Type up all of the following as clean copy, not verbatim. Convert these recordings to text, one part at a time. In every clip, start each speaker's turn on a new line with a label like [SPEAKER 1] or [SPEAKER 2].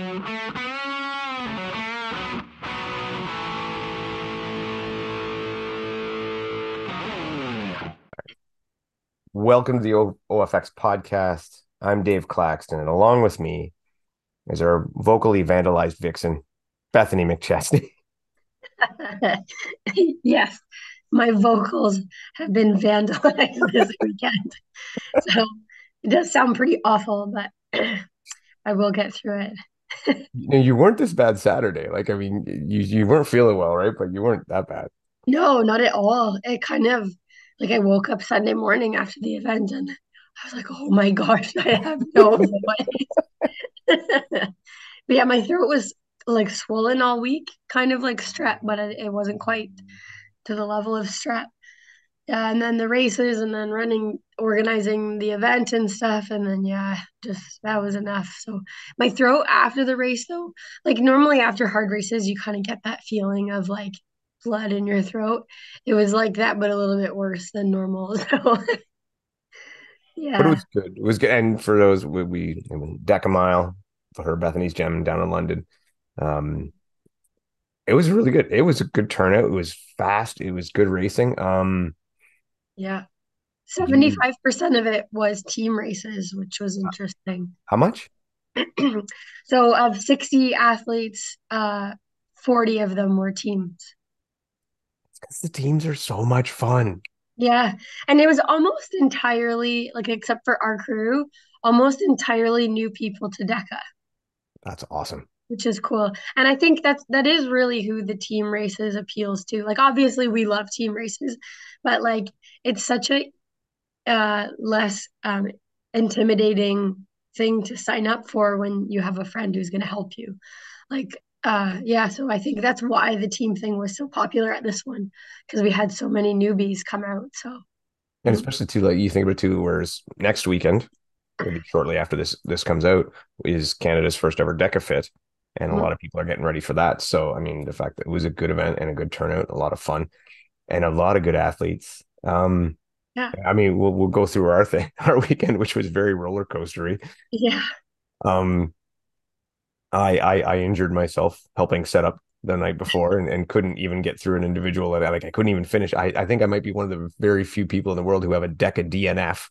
[SPEAKER 1] Welcome to the OFX podcast. I'm Dave Claxton, and along with me is our vocally vandalized vixen, Bethany McChesney.
[SPEAKER 2] Yes, my vocals have been vandalized this weekend. So it does sound pretty awful, but I will get through it.
[SPEAKER 1] You weren't this bad Saturday. You weren't feeling well, right? But you weren't that bad.
[SPEAKER 2] No, not at all. It kind of like I woke up Sunday morning after the event and I was like, oh my gosh, I have no voice. But yeah, my throat was like swollen all week, kind of like strep, but it wasn't quite to the level of strep. Yeah, and then the races and then running, organizing the event and stuff. And then, yeah, just that was enough. So my throat after the race, though, like normally after hard races, you kind of get that feeling of like blood in your throat. It was like that, but a little bit worse than normal. So,
[SPEAKER 1] But it
[SPEAKER 2] yeah.
[SPEAKER 1] was good. It was good. And for those, I mean, Decamile for her Bethany's Gem down in London. Um, it was really good. It was a good turnout. It was fast. It was good racing.
[SPEAKER 2] Yeah.
[SPEAKER 1] You
[SPEAKER 2] 75% of it was team races, which was interesting.
[SPEAKER 1] How much?
[SPEAKER 2] So of 60 athletes, 40 of them were teams.
[SPEAKER 1] Because the teams are so much fun.
[SPEAKER 2] Yeah. And it was almost entirely, like, except for our crew, almost entirely new people to DECA,
[SPEAKER 1] That's awesome.
[SPEAKER 2] which is cool. And I think that is really who the team races appeals to. Like, obviously, we love team races, but like, it's such a less intimidating thing to sign up for when you have a friend who's going to help you. Like, yeah, so I think that's why the team thing was so popular at this one because we had so many newbies come out. So,
[SPEAKER 1] And
[SPEAKER 2] yeah.
[SPEAKER 1] especially too, like you think about it too, whereas next weekend, maybe shortly after this comes out, is Canada's first ever DECA Fit. And a lot of people are getting ready for that. So I mean, the fact that it was a good event and a good turnout, a lot of fun, and a lot of good athletes.
[SPEAKER 2] Yeah.
[SPEAKER 1] I mean, we'll go through our thing, our weekend, which was very roller coastery.
[SPEAKER 2] Yeah.
[SPEAKER 1] Um, I injured myself helping set up the night before and couldn't even get through an individual. Like I couldn't even finish. I think I might be one of the very few people in the world who have a DECA DNF.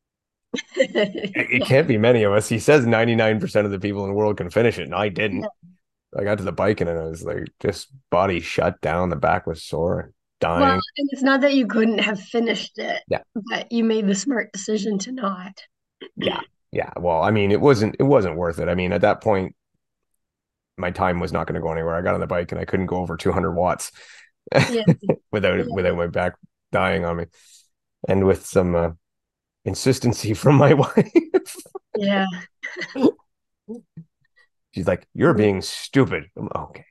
[SPEAKER 1] It
[SPEAKER 2] Yeah.
[SPEAKER 1] can't be many of us. He says 99% of the people in the world can finish it, and I didn't.
[SPEAKER 2] Yeah.
[SPEAKER 1] I got to the bike and I was like, just body shut down. The back was sore,
[SPEAKER 2] Well,
[SPEAKER 1] dying.
[SPEAKER 2] and it's not that you couldn't have finished it,
[SPEAKER 1] Yeah,
[SPEAKER 2] but you made the smart decision to not.
[SPEAKER 1] yeah, yeah. Well, I mean, it wasn't worth it. I mean, at that point, my time was not going to go anywhere. I got on the bike and I couldn't go over 200 watts
[SPEAKER 2] Yeah.
[SPEAKER 1] without my back dying on me, and with some insistency from my wife.
[SPEAKER 2] Yeah.
[SPEAKER 1] She's like, "You're being stupid." Okay,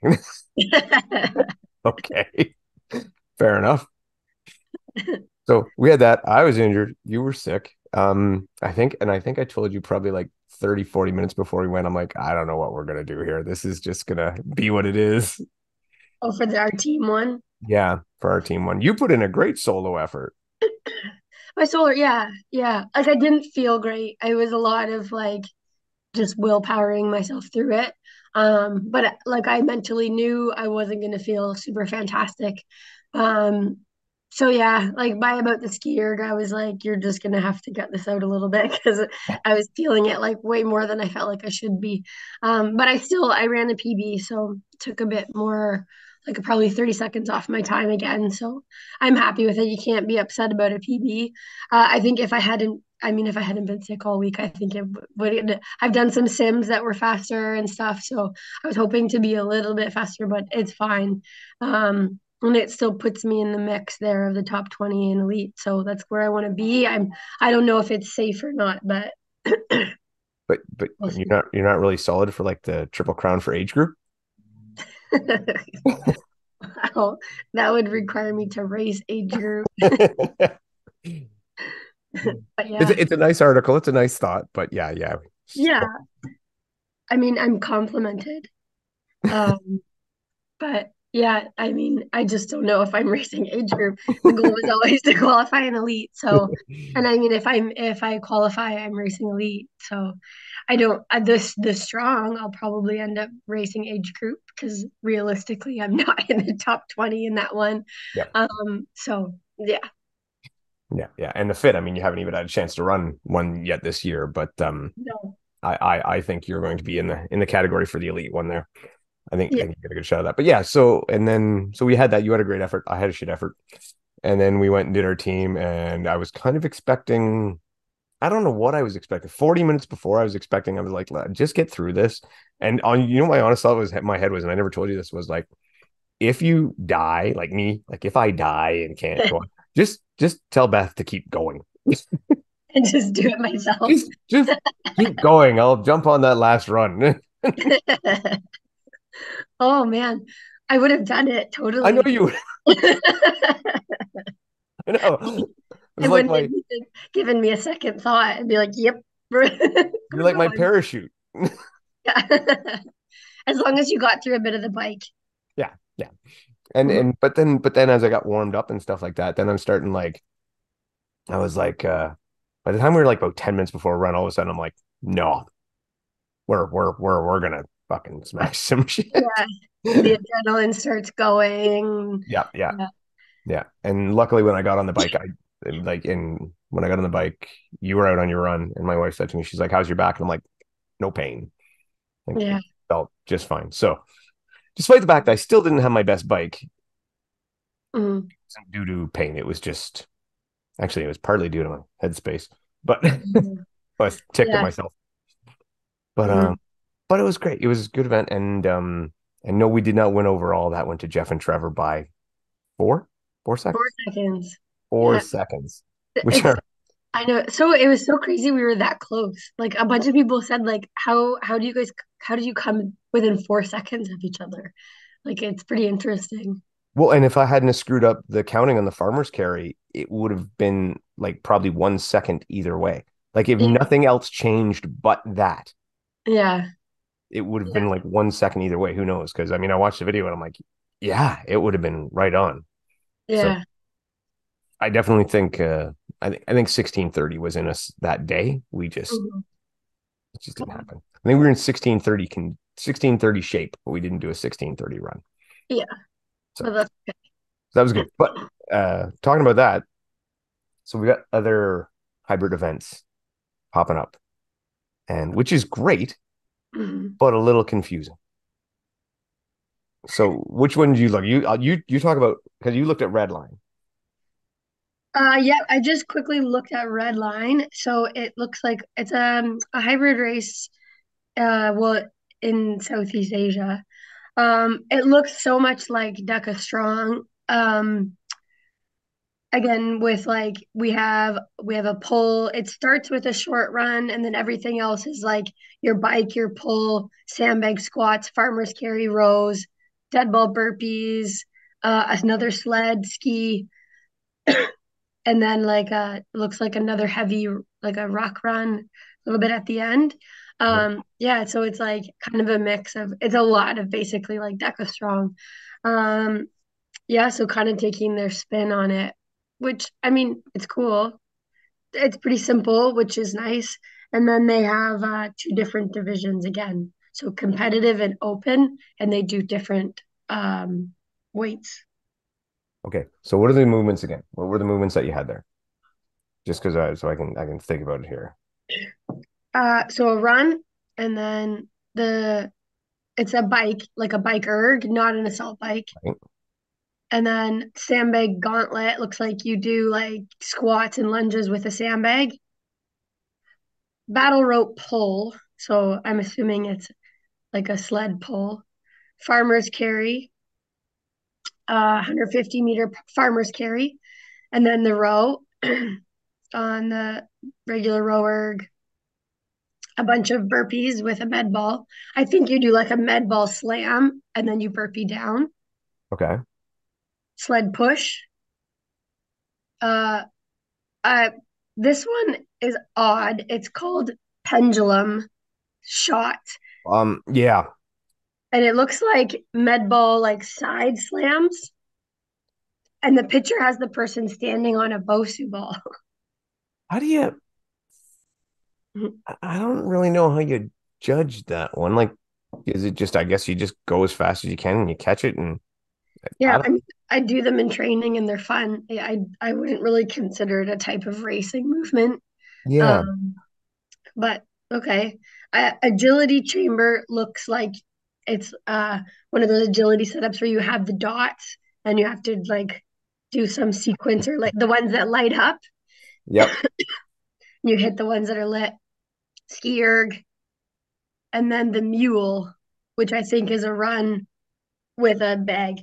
[SPEAKER 1] okay, fair enough. So we had that. I was injured. You were sick. I think I told you probably like 30, 40 minutes before we went. I'm like, I don't know what we're gonna do here. This is just gonna be what it is.
[SPEAKER 2] Oh, for our team one.
[SPEAKER 1] Yeah, for our team one. You put in a great solo effort.
[SPEAKER 2] My solar, yeah, yeah. Like I didn't feel great. I was a lot of like just willpowering myself through it. But like I mentally knew I wasn't gonna feel super fantastic. Um, so yeah, like by about the ski erg, I was like, you're just gonna have to gut this out a little bit because I was feeling it like way more than I felt like I should be. But I ran a PB, so took a bit more, like probably 30 seconds off my time again. So I'm happy with it. You can't be upset about a PB. I think if I hadn't been sick all week, I think it would. I've done some sims that were faster and stuff, so I was hoping to be a little bit faster, but it's fine. And it still puts me in the mix there of the top 20 in elite, so that's where I want to be. I don't know if it's safe or not, but
[SPEAKER 1] But
[SPEAKER 2] we'll
[SPEAKER 1] you're
[SPEAKER 2] see.
[SPEAKER 1] not really solid for like the Triple Crown for age group.
[SPEAKER 2] Wow, that would require me to race age group, but
[SPEAKER 1] It's
[SPEAKER 2] yeah,
[SPEAKER 1] it's a nice article. It's a nice thought, but yeah, yeah.
[SPEAKER 2] yeah. I mean, I'm complimented, um, but Yeah, I mean, I just don't know if I'm racing age group. The goal was always to qualify an elite. So, and I mean, if I qualify, I'm racing elite. So, I don't this strong. I'll probably end up racing age group because realistically, I'm not in the top 20 in that one.
[SPEAKER 1] Yeah.
[SPEAKER 2] So yeah,
[SPEAKER 1] Yeah, yeah. And the fit, I mean, you haven't even had a chance to run one yet this year, but
[SPEAKER 2] no,
[SPEAKER 1] I think you're going to be in the category for the elite one there. I
[SPEAKER 2] yeah,
[SPEAKER 1] think you get a good shot of that. But yeah, so and then so we had that. You had a great effort. I had a shit effort. And then we went and did our team, and I was kind of expecting, I don't know what I was expecting. 40 minutes before I was expecting, I was like, just get through this. And on, my honest thought was my head was, and I never told you this, was like, if you die, like me, like if I die and can't go on, just tell Beth to keep going.
[SPEAKER 2] and just do it myself.
[SPEAKER 1] Just keep going. I'll jump on that last run.
[SPEAKER 2] Oh man, I would have done it
[SPEAKER 1] I know
[SPEAKER 2] totally.
[SPEAKER 1] you. I know. It's
[SPEAKER 2] I
[SPEAKER 1] like
[SPEAKER 2] wouldn't have
[SPEAKER 1] my
[SPEAKER 2] even given me a second thought and be like, yep,
[SPEAKER 1] you're
[SPEAKER 2] we're
[SPEAKER 1] like my
[SPEAKER 2] going.
[SPEAKER 1] parachute.
[SPEAKER 2] Yeah. As long as you got through a bit of the bike.
[SPEAKER 1] Yeah, yeah. And but then as I got warmed up and stuff like that, then I'm starting like I was like by the time we were like about 10 minutes before a run, all of a sudden I'm like, no, we're gonna fucking smash some shit.
[SPEAKER 2] Yeah. The adrenaline starts going.
[SPEAKER 1] Yeah, yeah,
[SPEAKER 2] Yeah.
[SPEAKER 1] yeah. And luckily when I got on the bike, I like in when I got on the bike, you were out on your run, and my wife said to me, she's like, how's your back? And I'm like, no pain. Like it
[SPEAKER 2] Yeah.
[SPEAKER 1] felt just fine. So despite the fact that I still didn't have my best bike, it
[SPEAKER 2] Mm.
[SPEAKER 1] wasn't due to pain. It was just actually it was partly due to my headspace. But I
[SPEAKER 2] Mhm.
[SPEAKER 1] was ticked at
[SPEAKER 2] Yeah.
[SPEAKER 1] myself. But
[SPEAKER 2] Mhm.
[SPEAKER 1] but it was great. It was a good event. And no, we did not win overall. That went to Jeff and Trevor by four, four
[SPEAKER 2] 4 seconds.
[SPEAKER 1] 4 seconds, which
[SPEAKER 2] It's
[SPEAKER 1] are
[SPEAKER 2] I know. So it was so crazy we were that close. Like a bunch of people said like how do you come within 4 seconds of each other? Like it's pretty interesting.
[SPEAKER 1] well, and if I hadn't have screwed up the counting on the farmer's carry, it would have been like probably 1 second either way. Like if
[SPEAKER 2] Yeah.
[SPEAKER 1] nothing else changed but that,
[SPEAKER 2] Yeah.
[SPEAKER 1] it would have
[SPEAKER 2] Yeah.
[SPEAKER 1] been like 1 second either way. Who knows? Because I mean, I watched the video and I'm like, yeah, it would have been right on. So
[SPEAKER 2] Yeah.
[SPEAKER 1] I definitely think I think 16:30 was in us that day.
[SPEAKER 2] Mhm.
[SPEAKER 1] It just didn't happen. I think we were in 16:30 shape, but we didn't do a 16:30 run.
[SPEAKER 2] Yeah.
[SPEAKER 1] So
[SPEAKER 2] But that's
[SPEAKER 1] that was good. But talking about that, so we got other hybrid events popping up, and which is great,
[SPEAKER 2] mhm.
[SPEAKER 1] but a little confusing. So which one did you look? You talk about because you looked at Redline.
[SPEAKER 2] Yeah, I just quickly looked at Red Line. So it looks like it's a hybrid race, well, in Southeast Asia. It looks so much like Deca Strong. Again, with like we have a pull. It starts with a short run, and then everything else is like your bike, your pull, sandbag squats, farmer's carry rows, dead ball burpees, another sled, ski, and then like looks like another heavy like a rock run a little bit at the end. Yeah, so it's like kind of a mix of it's a lot of basically like Deca Strong. Um, yeah, so kind of taking their spin on it, which I mean, it's cool. It's pretty simple, which is nice. And then they have two different divisions again. So competitive and open, and they do different weights.
[SPEAKER 1] Okay, so what are the movements again? What were the movements that you had there? Just because so I can think about it here.
[SPEAKER 2] So a run, and then the it's a bike, like a bike erg, not an assault bike.
[SPEAKER 1] Right?
[SPEAKER 2] And then sandbag gauntlet looks like you do like squats and lunges with a sandbag. Battle rope pull. So I'm assuming it's like a sled pull. Farmer's carry, 150-meter farmer's carry. And then the row on the regular row erg, a bunch of burpees with a med ball. I think you do like a med ball slam and then you burpee down.
[SPEAKER 1] Okay.
[SPEAKER 2] Sled push. Uh, uh, this one is odd. It's called pendulum shot.
[SPEAKER 1] Yeah.
[SPEAKER 2] and it looks like med ball like side slams, and the picture has the person standing on a Bosu ball.
[SPEAKER 1] How do you? I don't really know how you judge that one. Like, is it just? I guess you just go as fast as you can and you catch it, and I
[SPEAKER 2] Yeah,
[SPEAKER 1] don't.
[SPEAKER 2] I mean, I do them in training and they're fun. I wouldn't really consider it a type of racing movement.
[SPEAKER 1] Yeah.
[SPEAKER 2] Um, but okay. Agility chamber looks like it's one of those agility setups where you have the dots and you have to like do some sequence or like the ones that light up.
[SPEAKER 1] Yep.
[SPEAKER 2] You hit the ones that are lit. Ski erg, and then the mule, which I think is a run with a bag.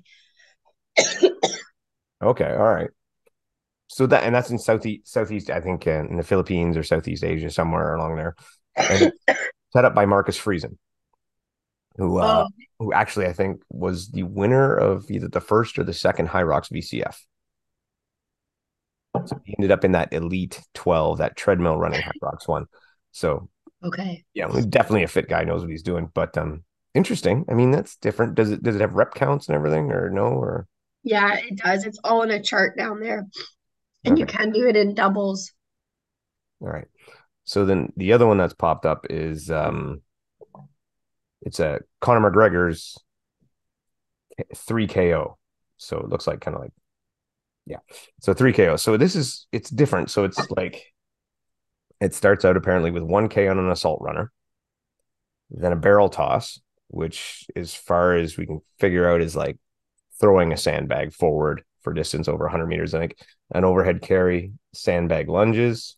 [SPEAKER 1] Okay. All right. So that's in southeast, I think, in the Philippines or Southeast Asia, somewhere along there, and it's set up by Marcus Friesen, who uh,
[SPEAKER 2] Oh,
[SPEAKER 1] who actually I think was the winner of either the first or the second High Rocks VCF. So he ended up in that Elite 12, that treadmill running High Rocks one. So
[SPEAKER 2] okay.
[SPEAKER 1] yeah, definitely a fit guy, knows what he's doing. But interesting. I mean, that's different. Does it have rep counts and everything, or no? Or
[SPEAKER 2] Yeah, it does. It's all in a chart down there, and you
[SPEAKER 1] okay,
[SPEAKER 2] can do it in doubles.
[SPEAKER 1] all right. So then the other one that's popped up is it's a Conor McGregor's 3 KO. So it looks like kind of like, yeah. So 3 KO. So it's different. So it's like it starts out apparently with 1K on an assault runner, then a barrel toss, which as far as we can figure out is like throwing a sandbag forward for distance over 100 meters. I think an overhead carry, sandbag lunges,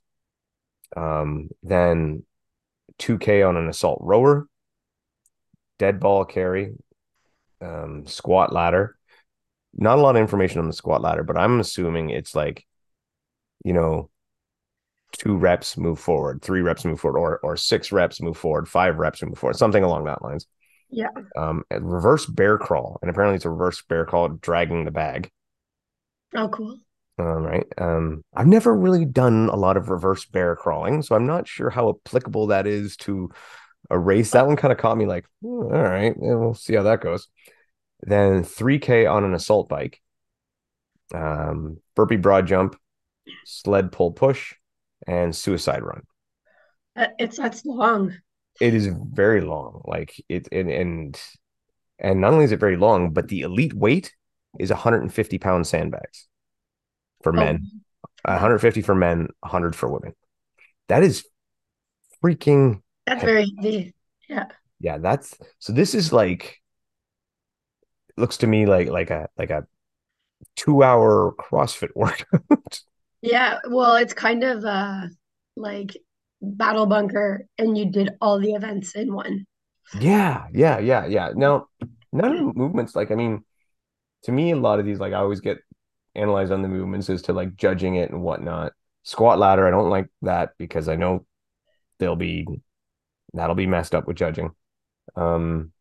[SPEAKER 1] then 2K on an assault rower, dead ball carry, squat ladder. Not a lot of information on the squat ladder, but I'm assuming it's like, you know, 2 reps move forward, 3 reps move forward, or 6 reps move forward, 5 reps move forward, something along that lines.
[SPEAKER 2] Yeah.
[SPEAKER 1] Reverse bear crawl, and apparently it's a reverse bear crawl dragging the bag.
[SPEAKER 2] Oh, cool.
[SPEAKER 1] Right. I've never really done a lot of reverse bear crawling, so I'm not sure how applicable that is to a race. That one kind of caught me like, all right, yeah, we'll see how that goes. Then 3K on an assault bike, burpee broad jump, sled pull push, and suicide run.
[SPEAKER 2] That's long.
[SPEAKER 1] It is very long. Like and not only is it very long, but the elite weight is 150 pound sandbags for
[SPEAKER 2] Oh,
[SPEAKER 1] men,
[SPEAKER 2] wow.
[SPEAKER 1] 150 for men, 100 for women. That is freaking
[SPEAKER 2] That's
[SPEAKER 1] heavy.
[SPEAKER 2] very heavy. Yeah.
[SPEAKER 1] Yeah, that's so this is like looks to me like a 2 hour CrossFit workout.
[SPEAKER 2] Yeah. Well, it's kind of like battle bunker, and you did all the events in one.
[SPEAKER 1] Yeah, yeah, yeah, yeah. Now, none of the movements, like, I mean, to me, a lot of these, like, I always get analyzed on the movements as to like judging it and whatnot. Squat ladder, I don't like that because I know they'll be that'll be messed up with judging. Um,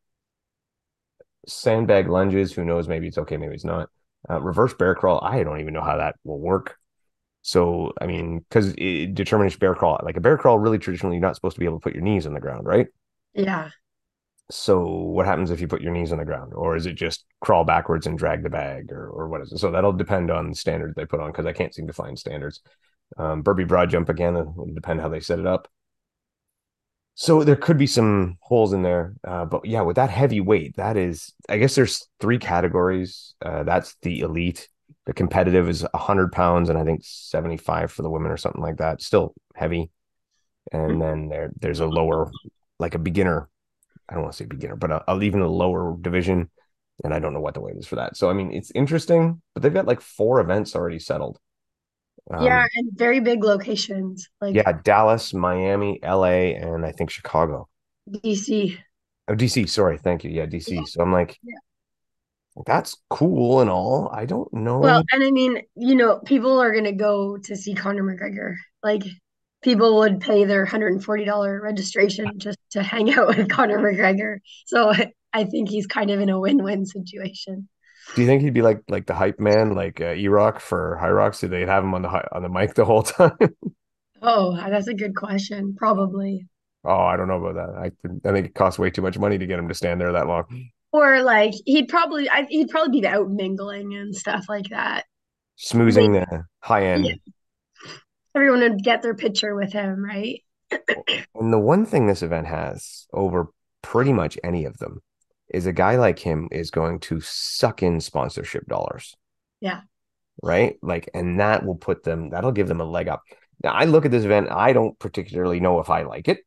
[SPEAKER 1] Sandbag lunges, who knows? Maybe it's okay, maybe it's not. Reverse bear crawl, I don't even know how that will work. So, I mean, because determination bear crawl, like a bear crawl, really traditionally, you're not supposed to be able to put your knees on the ground, right?
[SPEAKER 2] Yeah.
[SPEAKER 1] So what happens if you put your knees on the ground? Or is it just crawl backwards and drag the bag or what is it? So that'll depend on the standards they put on because I can't seem to find standards. Burpee broad jump again, it'll depend how they set it up. So there could be some holes in there. But yeah, with that heavy weight, that is, I guess there's 3 categories. That's the elite. The competitive is 100 pounds and I think 75 for the women or something like that. Still heavy. And then there's a lower, like a beginner. I don't want to say beginner, but I'll even a lower division. And I don't know what the weight is for that. So, I mean, it's interesting, but they've got like 4 events already settled.
[SPEAKER 2] Yeah,
[SPEAKER 1] Um,
[SPEAKER 2] and very big locations like
[SPEAKER 1] yeah, Dallas, Miami, LA, and I think Chicago.
[SPEAKER 2] DC.
[SPEAKER 1] Oh, DC, sorry. Thank you. Yeah, DC. So I'm like,
[SPEAKER 2] Yeah.
[SPEAKER 1] that's cool and all. I don't
[SPEAKER 2] Well,
[SPEAKER 1] know.
[SPEAKER 2] and I mean, people are gonna go to see Conor McGregor. Like people would pay their $140 registration just to hang out with Conor McGregor. So I think he's kind of in a win-win situation.
[SPEAKER 1] Do you think he'd be like the hype man, like E-Rock for High Rocks? So they'd have him on the mic the whole time?
[SPEAKER 2] Oh, that's a good question. Probably.
[SPEAKER 1] Oh, I don't know about that. I think it costs way too much money to get him to stand there that long.
[SPEAKER 2] Or like he'd probably be out mingling and stuff like that. They,
[SPEAKER 1] Smoozing the high
[SPEAKER 2] yeah,
[SPEAKER 1] end.
[SPEAKER 2] everyone would get their picture with him, right?
[SPEAKER 1] And the one thing this event has over pretty much any of them is a guy like him is going to suck in sponsorship dollars,
[SPEAKER 2] Yeah.
[SPEAKER 1] right? Like, and that'll give them a leg up. Now, I look at this event, I don't particularly know if I like it.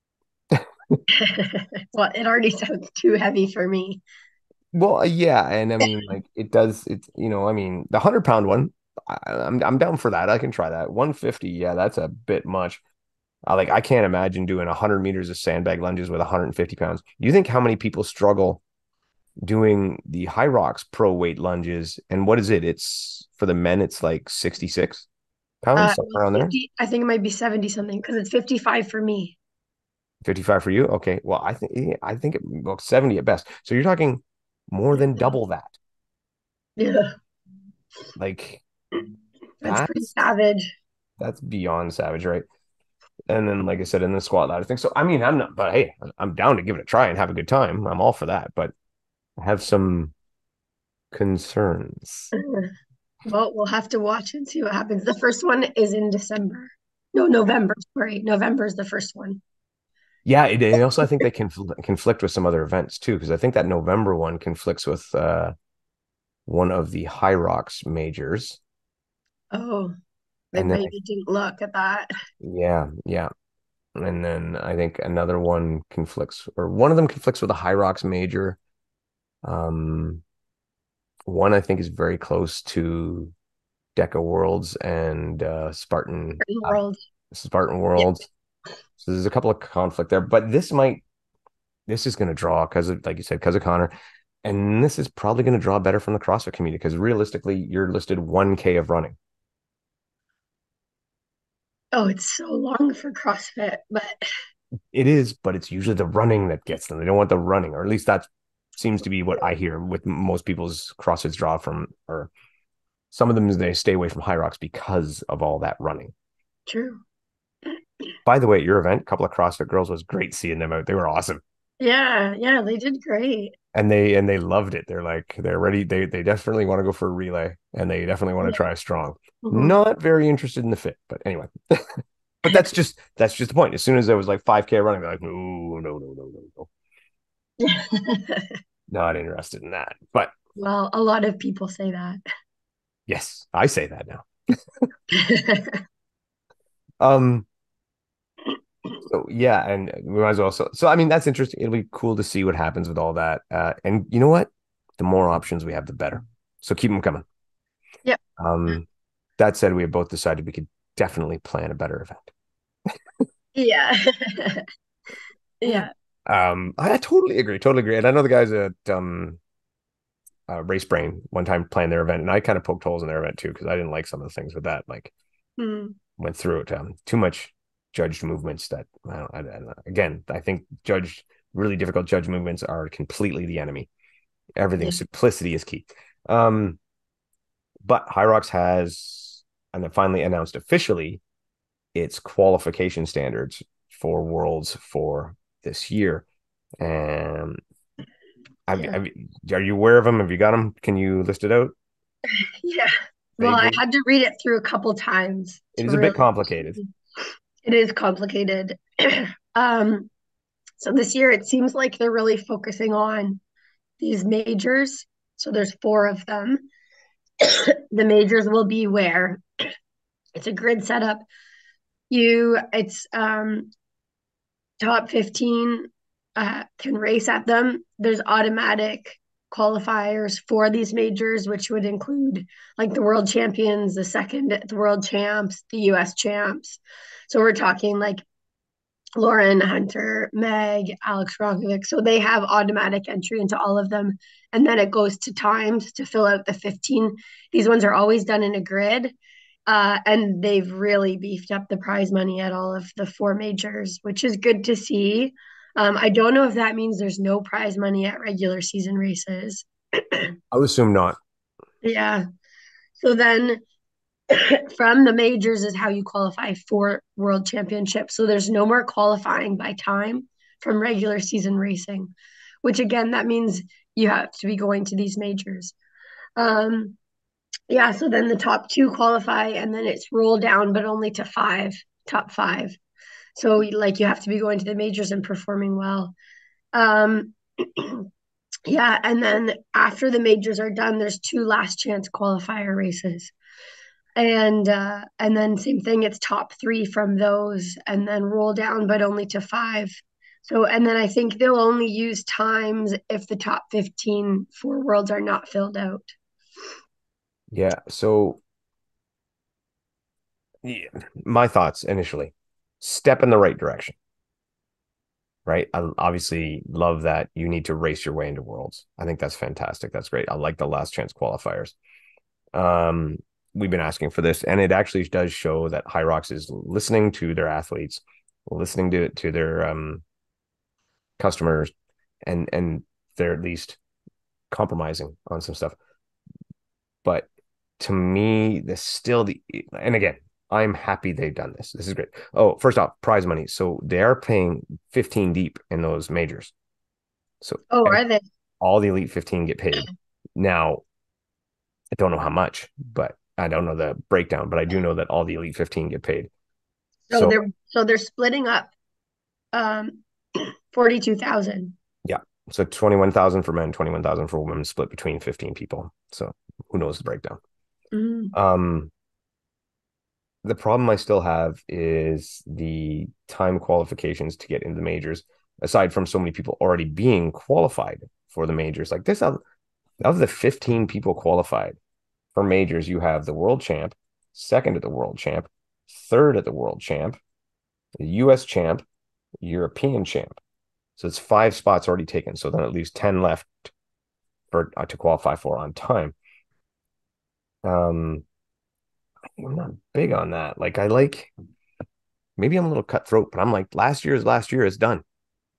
[SPEAKER 2] Well, it already sounds too heavy for me.
[SPEAKER 1] Well, yeah, and I mean, like, I mean, the 100 pound one, I'm down for that. I can try that. 150, yeah, that's a bit much. Like, I can't imagine doing 100 meters of sandbag lunges with 150 pounds. Do you think how many people struggle doing the High Rocks pro weight lunges? And what is it? It's for the men, it's like 66 pounds, somewhere around there.
[SPEAKER 2] 50, I think it might be 70 something because it's 55 for me.
[SPEAKER 1] 55 for you. Okay. Well, I think well, 70 at best. So you're talking more than double that.
[SPEAKER 2] Yeah,
[SPEAKER 1] Like
[SPEAKER 2] that's pretty
[SPEAKER 1] that's
[SPEAKER 2] savage.
[SPEAKER 1] that's beyond savage, right? And then, like I said, in the squat ladder thing. So I mean, I'm not, but hey, I'm down to give it a try and have a good time. I'm all for that, but I have some concerns.
[SPEAKER 2] Well, we'll have to watch and see what happens. The first one is in December. No, November. Sorry, November is the first one.
[SPEAKER 1] Yeah, and also I think they conflict with some other events too, because I think that November one conflicts with one of the High Rocks majors,
[SPEAKER 2] Oh, they
[SPEAKER 1] and then
[SPEAKER 2] maybe didn't look at that.
[SPEAKER 1] yeah, yeah, and then I think another one conflicts, or one of them conflicts with a High Rocks major. Um, One I think is very close to Deca Worlds and
[SPEAKER 2] World.
[SPEAKER 1] Spartan
[SPEAKER 2] Yeah.
[SPEAKER 1] Worlds. So there's a couple of conflict there, but this is going to draw because of, like you said, because of Connor. And this is probably going to draw better from the CrossFit community because realistically, you're listed 1K of running.
[SPEAKER 2] Oh, it's so long for CrossFit, but
[SPEAKER 1] It is, but it's usually the running that gets them. They don't want the running, or at least that seems to be what I hear with most people's CrossFits draw from, or some of them they stay away from High Rocks because of all that running.
[SPEAKER 2] true.
[SPEAKER 1] By the way, at your event, a couple of CrossFit girls was great seeing them out. They were awesome.
[SPEAKER 2] Yeah, yeah, they did great.
[SPEAKER 1] And they loved it. They're like they're ready. They definitely want to go for a relay and they definitely want to
[SPEAKER 2] Yeah.
[SPEAKER 1] try strong.
[SPEAKER 2] Mhm.
[SPEAKER 1] Not very interested in the fit, but anyway. But that's just the point. As soon as there was like 5K running, they're like, no, no, no, no, no, no. Not interested in that. But
[SPEAKER 2] Well, a lot of people say that.
[SPEAKER 1] yes, I say that now. Um, so yeah, and we might as well. So I mean, that's interesting. It'll be cool to see what happens with all that. And you know what? The more options we have, the better. So keep them coming.
[SPEAKER 2] Yep.
[SPEAKER 1] Um, that said, we have both decided we could definitely plan a better event.
[SPEAKER 2] Yeah. Yeah.
[SPEAKER 1] I totally agree, totally agree. And I know the guys at Race Brain one time planned their event, and I kind of poked holes in their event too because I didn't like some of the things with that. Like
[SPEAKER 2] Hmm.
[SPEAKER 1] went through it, too much judged movements that again, I think judged really difficult judge movements are completely the enemy. Everything
[SPEAKER 2] Yeah.
[SPEAKER 1] simplicity is key. Um, but High Rocks has and then finally announced officially its qualification standards for Worlds for this year. And
[SPEAKER 2] Yeah.
[SPEAKER 1] are you aware of them? Have you got them? Can you list it out
[SPEAKER 2] Yeah. Well, I
[SPEAKER 1] vaguely?
[SPEAKER 2] had to read it through a couple times
[SPEAKER 1] It
[SPEAKER 2] to
[SPEAKER 1] is a bit
[SPEAKER 2] really.
[SPEAKER 1] complicated.
[SPEAKER 2] It is complicated. Um, so this year it seems like they're really focusing on these majors. So there's four of them. The majors will be where it's a grid setup. It's top 15 can race at them. There's automatic qualifiers for these majors, which would include like the world champions, the world champs, the US champs. So we're talking like Lauren, Hunter, Meg, Alex Ronkovic. So they have automatic entry into all of them. And then it goes to times to fill out the 15. These ones are always done in a grid. And they've really beefed up the prize money at all of the four majors, which is good to see. I don't know if that means there's no prize money at regular season races.
[SPEAKER 1] I would assume not.
[SPEAKER 2] Yeah. So then from the majors is how you qualify for world championships. So there's no more qualifying by time from regular season racing, which again, that means you have to be going to these majors. Um, yeah, so then the top two qualify and then it's rolled down, but only to five, top five. So like you have to be going to the majors and performing well. Um, yeah, and then after the majors are done, there's two last chance qualifier races. And then same thing, it's top three from those and then roll down, but only to five. So and then I think they'll only use times if the top 15 for worlds are not filled out.
[SPEAKER 1] Yeah. So yeah, my thoughts initially, step in the right direction, right? I obviously love that you need to race your way into worlds. I think that's fantastic. That's great. I like the last chance qualifiers. Um, we've been asking for this, and it actually does show that Hyrox is listening to their athletes, listening to their customers, and they're at least compromising on some stuff. But to me, this still the and again, I'm happy they've done this. This is great. Oh, first off, prize money. So they are paying 15 deep in those majors. So
[SPEAKER 2] Oh, are they?
[SPEAKER 1] all the elite 15 get paid. Now, I don't know how much, but I don't know the breakdown, but I do know that all the elite 15 get paid.
[SPEAKER 2] So
[SPEAKER 1] So
[SPEAKER 2] they're splitting up 42,000.
[SPEAKER 1] yeah. So 21,000 for men, 21,000 for women, split between 15 people. So who knows the breakdown?
[SPEAKER 2] Mm.
[SPEAKER 1] Um, the problem I still have is the time qualifications to get into the majors, aside from so many people already being qualified for the majors. Like this, of the 15 people qualified for majors, you have the world champ, second at the world champ, third at the world champ, the US champ, European champ. So it's 5 spots already taken. So then at least 10 left for to qualify for on time. Um, I'm not big on that. Like I like maybe I'm a little cutthroat, but I'm like last year is done.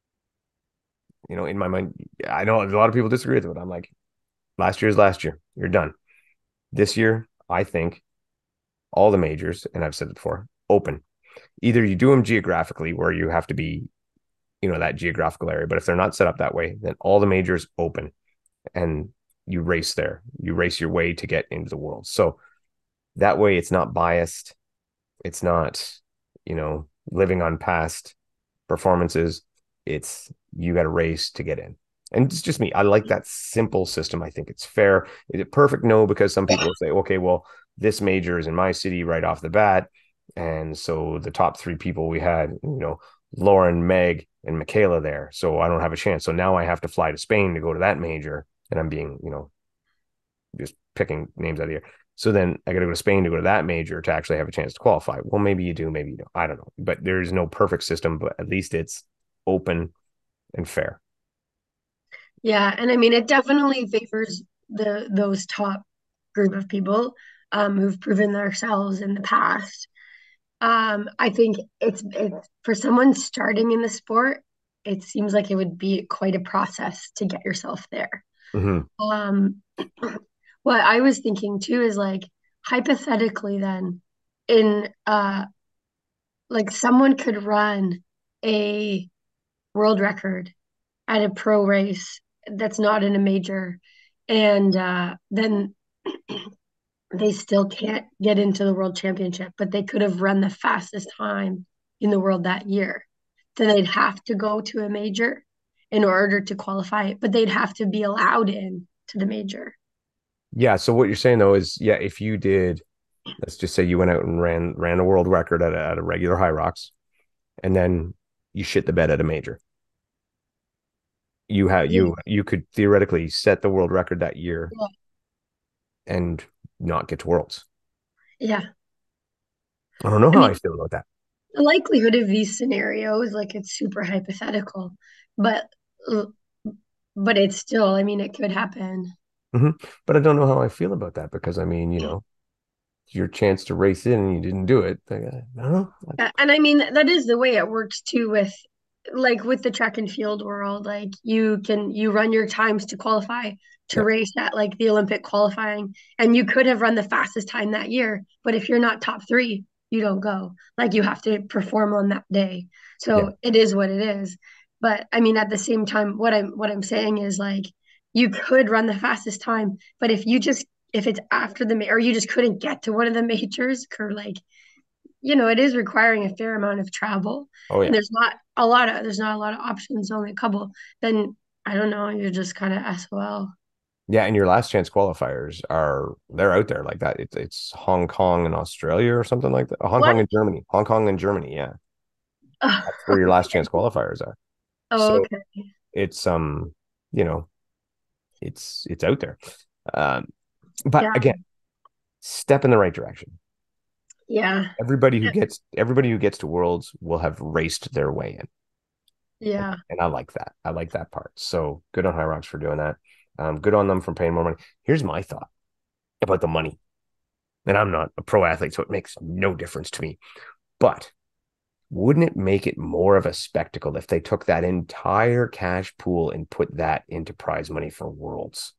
[SPEAKER 1] You know, in my mind, I know a lot of people disagree with it, but I'm like, last year is last year. You're done. This year, I think all the majors, and I've said it before, open. Either you do them geographically where you have to be, you know, that geographical area. But if they're not set up that way, then all the majors open and you race there. You race your way to get into the world. So that way it's not biased. It's not, you know, living on past performances. It's you got to race to get in. And it's just me. I like that simple system. I think it's fair. Is it perfect? No, because some people say, okay, well, this major is in my city right off the bat. And so the top three people we had, you know, Lauren, Meg, and Michaela there. So I don't have a chance. So now I have to fly to Spain to go to that major. And I'm being, you know, just picking names out of the air. So then I got to go to Spain to go to that major to actually have a chance to qualify. Well, maybe you do, maybe you don't. I don't know. But there's no perfect system, but at least it's open and fair.
[SPEAKER 2] Yeah, and I mean it definitely favors the those top group of people who've proven themselves in the past. I think it's for someone starting in the sport, it seems like it would be quite a process to get yourself there.
[SPEAKER 1] Mm-hmm.
[SPEAKER 2] Um, what I was thinking too is like hypothetically then in like someone could run a world record at a pro race that's not in a major and then they still can't get into the world championship, but they could have run the fastest time in the world that year. Then they'd have to go to a major in order to qualify, but they'd have to be allowed in to the major.
[SPEAKER 1] Yeah. So what you're saying though is, yeah, if you did, let's just say you went out and ran a world record at a regular Hyrox, and then you shit the bed at a major, you could theoretically set the world record that year and not get to worlds.
[SPEAKER 2] Yeah.
[SPEAKER 1] I don't know
[SPEAKER 2] I
[SPEAKER 1] how
[SPEAKER 2] mean,
[SPEAKER 1] I feel about that.
[SPEAKER 2] the likelihood of these scenarios, like it's super hypothetical, but it's still, I mean, it could happen.
[SPEAKER 1] Hmm. But I don't know how I feel about that because I mean, you know, your chance to race in and you didn't do it. Like, I don't know.
[SPEAKER 2] And I mean, that is the way it works too with like with the track and field world, like you run your times to qualify to
[SPEAKER 1] Yeah,
[SPEAKER 2] race at like the Olympic qualifying, and you could have run the fastest time that year, but if you're not top three, you don't go. Like you have to perform on that day.
[SPEAKER 1] yeah.
[SPEAKER 2] So it is what it is. But I mean, at the same time, what I'm saying is like you could run the fastest time, but if it's after or you just couldn't get to one of the majors, or like it is requiring a fair amount of travel,
[SPEAKER 1] Oh
[SPEAKER 2] and
[SPEAKER 1] yeah.
[SPEAKER 2] there's not a lot of options, only a couple, then I don't know, you're just kind of SOL.
[SPEAKER 1] Yeah, and your last chance qualifiers they're out there like that. It's Hong Kong and Australia or something like that. Hong
[SPEAKER 2] What?
[SPEAKER 1] Kong and Germany. Hong Kong and Germany, yeah. That's where your last chance qualifiers are.
[SPEAKER 2] Oh,
[SPEAKER 1] So
[SPEAKER 2] okay.
[SPEAKER 1] it's you know, it's out there. Um, but
[SPEAKER 2] Yeah,
[SPEAKER 1] again, step in the right direction.
[SPEAKER 2] yeah,
[SPEAKER 1] Everybody who gets to Worlds will have raced their way in.
[SPEAKER 2] yeah.
[SPEAKER 1] And I like that. I like that part. So good on High Rocks for doing that. Good on them for paying more money. Here's my thought about the money. And I'm not a pro athlete, so it makes no difference to me. But wouldn't it make it more of a spectacle if they took that entire cash pool and put that into prize money for Worlds?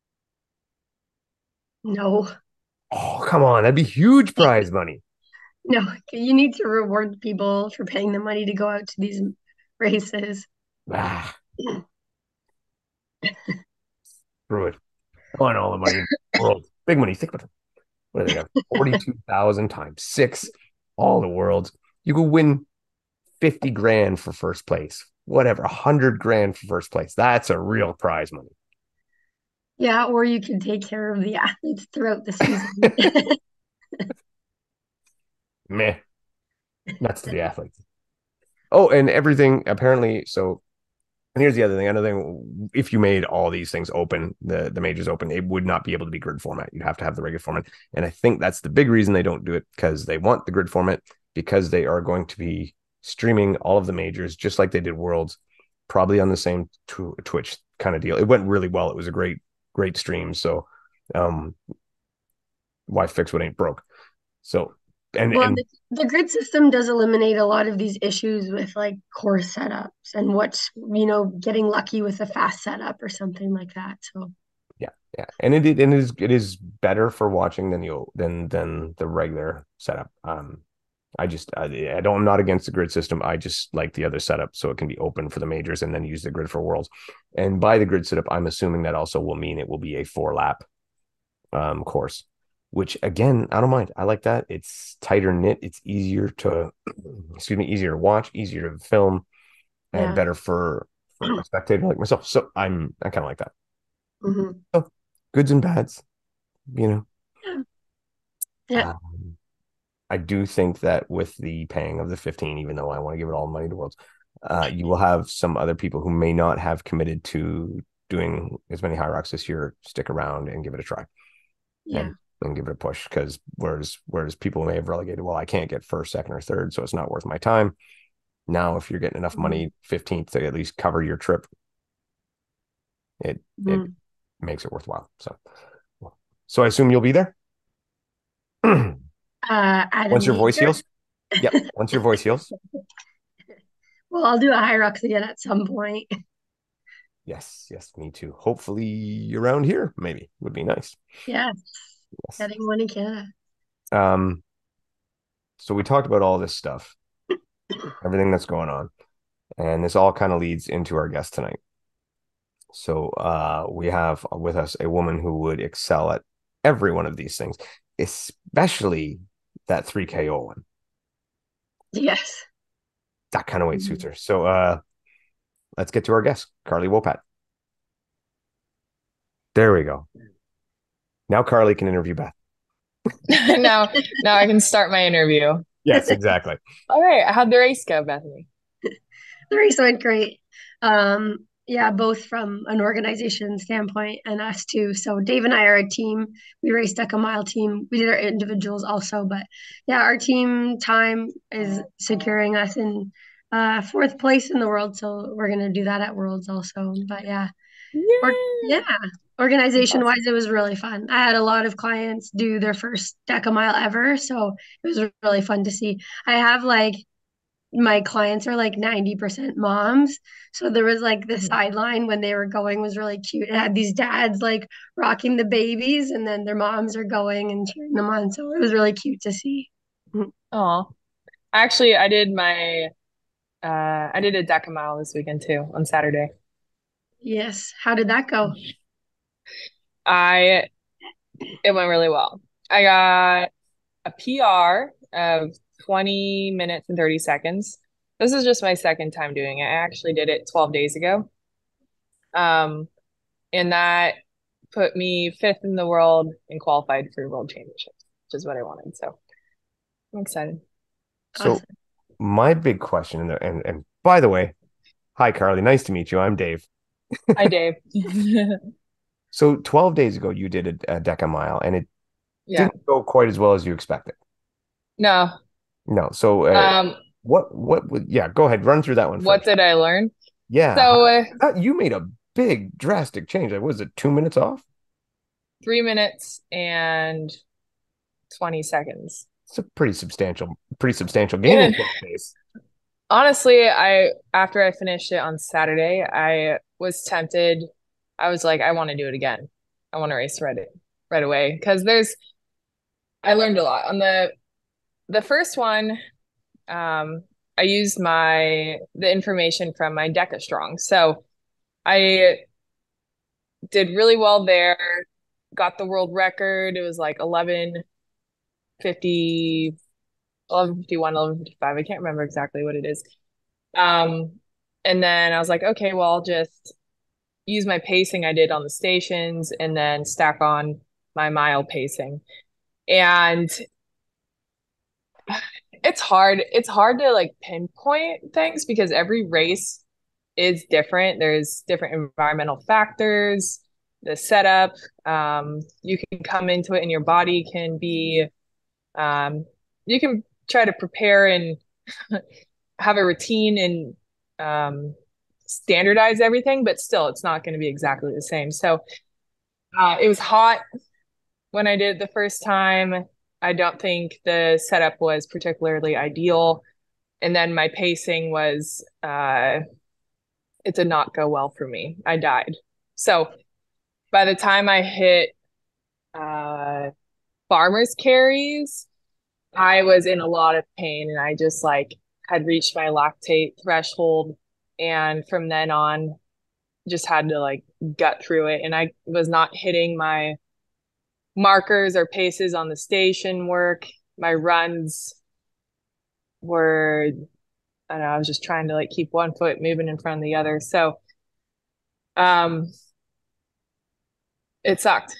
[SPEAKER 2] No,
[SPEAKER 1] Oh, come on. That'd be huge prize money.
[SPEAKER 2] no, you need to reward people for paying the money to go out to these races.
[SPEAKER 1] Ah, screw it. I want all the money in the world. Big money. Think about it. What do they got? 42,000 times six, all the worlds. You could win 50 grand for first place, whatever, 100 grand for first place. That's a real prize money.
[SPEAKER 2] Yeah, or you can take care of the athletes throughout the season.
[SPEAKER 1] Meh, nuts to the athletes. Oh, and everything apparently. So, and here's the other thing. Another thing, if you made all these things open, the majors open, it would not be able to be grid format. You'd have to have the regular format. And I think that's the big reason they don't do it, because they want the grid format, because they are going to be streaming all of the majors just like they did Worlds, probably on the same Twitch kind of deal. It went really well. It was a great stream. So, um, why fix what ain't broke? So,
[SPEAKER 2] Well,
[SPEAKER 1] and
[SPEAKER 2] the grid system does eliminate a lot of these issues with like course setups and getting lucky with a fast setup or something like that. So,
[SPEAKER 1] yeah, yeah, and it is better for watching than the regular setup. I don't, I'm not against the grid system. I just like the other setup, so it can be open for the majors and then use the grid for Worlds. And by the grid setup, I'm assuming that also will mean it will be a 4 lap course, which again, I don't mind. I like that. It's tighter knit. It's easier to, excuse me, easier to watch, easier to film, and
[SPEAKER 2] yeah.
[SPEAKER 1] better for a spectator like myself. So I kind of like that.
[SPEAKER 2] Hmm.
[SPEAKER 1] So goods and bads, you know.
[SPEAKER 2] Yeah. Yeah.
[SPEAKER 1] Um, I do think that with the paying of the 15, even though I want to give it all money to Worlds, you will have some other people who may not have committed to doing as many High Rocks this year stick around and give it a try
[SPEAKER 2] Yeah.
[SPEAKER 1] and give it a push. Because whereas people may have relegated, well, I can't get first, second, or third, so it's not worth my time. Now, if you're getting enough
[SPEAKER 2] Mhm.
[SPEAKER 1] money, 15th, to at least cover your trip, it
[SPEAKER 2] Mhm.
[SPEAKER 1] makes it worthwhile. So I assume you'll be there.
[SPEAKER 2] At a
[SPEAKER 1] Once your voice
[SPEAKER 2] major.
[SPEAKER 1] heals. Yep. Once your voice heals.
[SPEAKER 2] Well, I'll do a high rocks again at some point.
[SPEAKER 1] Yes, yes, me too. Hopefully around here, maybe would be nice.
[SPEAKER 2] Yeah,
[SPEAKER 1] Yes.
[SPEAKER 2] getting one in Canada.
[SPEAKER 1] Um, so we talked about all this stuff, everything that's going on, and this all kind of leads into our guest tonight. So we have with us a woman who would excel at every one of these things, especially that 3KO one.
[SPEAKER 2] Yes.
[SPEAKER 1] That kind of weight suits
[SPEAKER 2] Mhm.
[SPEAKER 1] her. So let's get to our guest, Carly Wopat. There we go. Now Carly can interview Beth.
[SPEAKER 3] Now, now I can start my interview.
[SPEAKER 1] Yes, exactly.
[SPEAKER 3] All right, how'd the race go, Bethany?
[SPEAKER 2] The race went great. Yeah, both from an organization standpoint and us too. So Dave and I are a team. We raced Deca Mile team. We did our individuals also, but yeah, our team time is securing us in fourth place in the world. So we're gonna do that at Worlds also. But yeah,
[SPEAKER 3] Yeah,
[SPEAKER 2] yeah, organization
[SPEAKER 3] that's
[SPEAKER 2] wise, it was really fun. I had a lot of clients do their first Deca Mile ever, so it was really fun to see. I have like my clients are like 90% moms. So there was like the
[SPEAKER 3] Mhm.
[SPEAKER 2] sideline when they were going was really cute. It had these dads like rocking the babies and then their moms are going and cheering them on. So it was really cute to see. Mhm.
[SPEAKER 3] Oh, actually, I did a Decamile this weekend too on Saturday.
[SPEAKER 2] Yes. How did that go?
[SPEAKER 3] I It went really well. I got a PR of 20 minutes and 30 seconds. This is just my second time doing it. I actually did it 12 days ago. Um, and that put me fifth in the world and qualified for world championships, which is what I wanted. So I'm excited.
[SPEAKER 1] So
[SPEAKER 2] Awesome.
[SPEAKER 1] my big question, and by the way, hi Carly, nice to meet you. I'm Dave.
[SPEAKER 3] Hi, Dave.
[SPEAKER 1] So 12 days ago, you did a Deca mile, and it
[SPEAKER 3] Yeah.
[SPEAKER 1] didn't go quite as well as you expected.
[SPEAKER 3] No.
[SPEAKER 1] No. So
[SPEAKER 3] Um,
[SPEAKER 1] what would, yeah, go ahead, run through that one
[SPEAKER 3] what
[SPEAKER 1] first.
[SPEAKER 3] did I learn?
[SPEAKER 1] Yeah,
[SPEAKER 3] So
[SPEAKER 1] you made a big drastic change. Like, was it 2 minutes off?
[SPEAKER 3] 3 minutes and 20 seconds.
[SPEAKER 1] It's a pretty substantial gain in
[SPEAKER 3] And
[SPEAKER 1] 12 days.
[SPEAKER 3] honestly, I after I finished it on Saturday, I was tempted. I was like, I want to do it again. I want to race right away because I learned a lot on the first one. Um, I used the information from my Deca Strong, so I did really well there. Got the world record. It was like 11:50, 11:51, 11:55. I can't remember exactly what it is. Um, and then I was like, okay, well, I'll just use my pacing I did on the stations and then stack on my mile pacing. And it's hard. It's hard to like pinpoint things because every race is different. There's different environmental factors, the setup. You can come into it and your body can be, um, you can try to prepare and have a routine and standardize everything, but still, it's not going to be exactly the same. So it was hot when I did it the first time. I don't think the setup was particularly ideal. And then my pacing was, it did not go well for me. I died. So by the time I hit uh, farmer's carries, I was in a lot of pain and I just like had reached my lactate threshold. And from then on, just had to like gut through it. And I was not hitting my markers or paces on the station work. My runs were, I don't know, I was just trying to like keep one foot moving in front of the other. So um it sucked.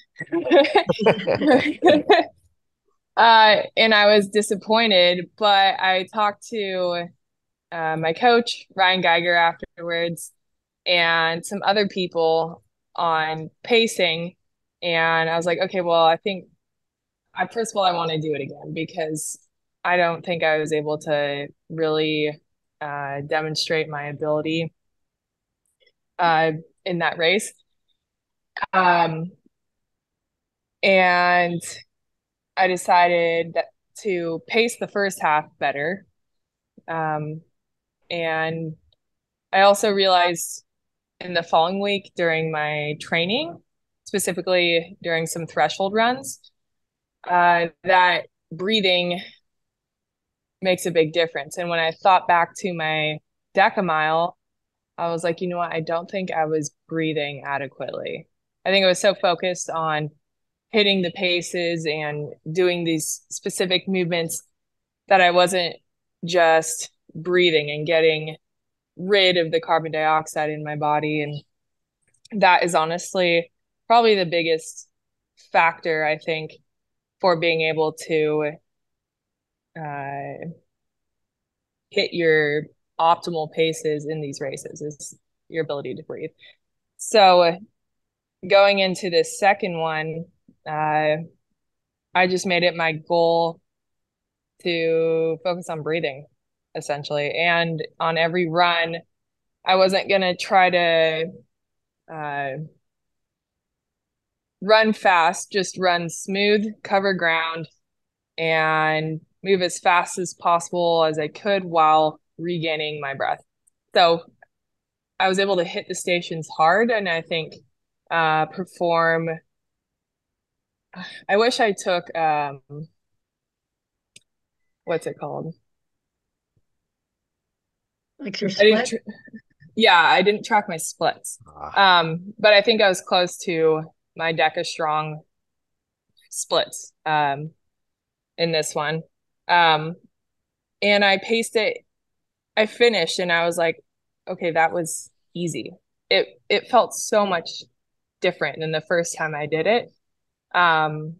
[SPEAKER 3] And I was disappointed, but I talked to my coach, Ryan Geiger, afterwards, and some other people on pacing. And I was like, okay, well, I think first of all, I want to do it again because I don't think I was able to really demonstrate my ability uh, in that race. Um, and I decided to pace the first half better. Um, and I also realized in the following week during my training, specifically during some threshold runs, that breathing makes a big difference. And when I thought back to my decamile, I was like, you know what? I don't think I was breathing adequately. I think I was so focused on hitting the paces and doing these specific movements that I wasn't just breathing and getting rid of the carbon dioxide in my body. And that is honestly probably the biggest factor, I think, for being able to uh, hit your optimal paces in these races is your ability to breathe. So going into this second one, uh, I just made it my goal to focus on breathing, essentially. And on every run, I wasn't going to try to uh, run fast, just run smooth, cover ground, and move as fast as possible as I could while regaining my breath. So I was able to hit the stations hard, and I think perform. I wish I took what's it called?
[SPEAKER 2] Like your
[SPEAKER 3] I didn't.
[SPEAKER 2] split?
[SPEAKER 3] Yeah, I didn't track my splits.
[SPEAKER 1] Ah,
[SPEAKER 3] But I think I was close to my Deca Strong splits in this one. Um, and I paced it. I finished, and I was like, okay, that was easy. It felt so much different than the first time I did it. Um,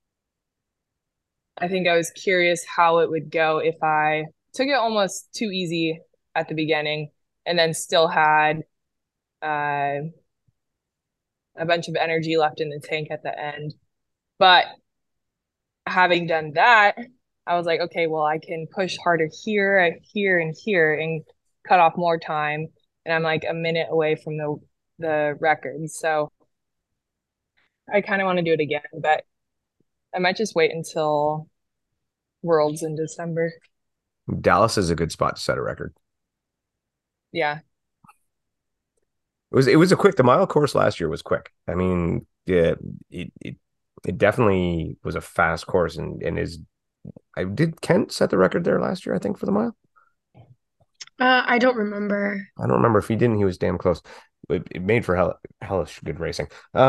[SPEAKER 3] I think I was curious how it would go if I took it almost too easy at the beginning and then still had uh, a bunch of energy left in the tank at the end. But having done that, I was like, okay, well, I can push harder here, here, and here, and cut off more time. And I'm like a minute away from the record. So I kind of want to do it again, but I might just wait until Worlds in December.
[SPEAKER 1] Dallas is a good spot to set a record.
[SPEAKER 3] Yeah.
[SPEAKER 1] It was a quick. The mile course last year was quick. I mean, yeah, it definitely was a fast course, and is I did Kent set the record there last year, I think, for the mile.
[SPEAKER 2] I don't remember.
[SPEAKER 1] I don't remember if he didn't. He was damn close. It made for hellish good racing.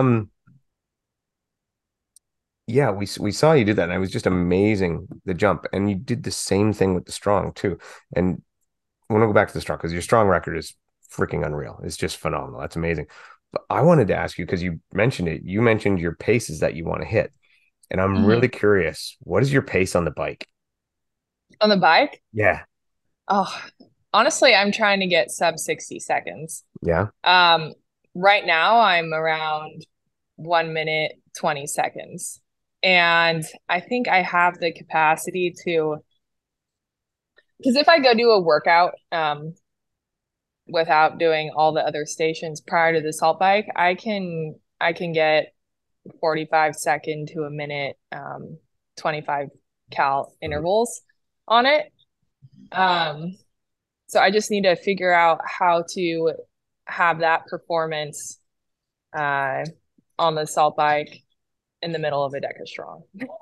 [SPEAKER 1] Yeah, we saw you do that, and it was just amazing the jump. And you did the same thing with the strong too. And I want to go back to the strong because your strong record is freaking unreal. It's just phenomenal. That's amazing. But I wanted to ask you because you mentioned it. You mentioned your paces that you want to hit, and I'm
[SPEAKER 3] Mhm.
[SPEAKER 1] really curious. What is your pace on the bike?
[SPEAKER 3] On the bike?
[SPEAKER 1] Yeah,
[SPEAKER 3] Oh, honestly, I'm trying to get sub 60 seconds.
[SPEAKER 1] yeah.
[SPEAKER 3] Um, right now I'm around 1 minute, 20 seconds. And I think I have the capacity to, because if I go do a workout, without doing all the other stations prior to the salt bike, I can get 45 second to a minute, 25 cal
[SPEAKER 1] Mhm.
[SPEAKER 3] intervals on it. Um, so I just need to figure out how to have that performance uh, on the salt bike in the middle of a Deca Strong.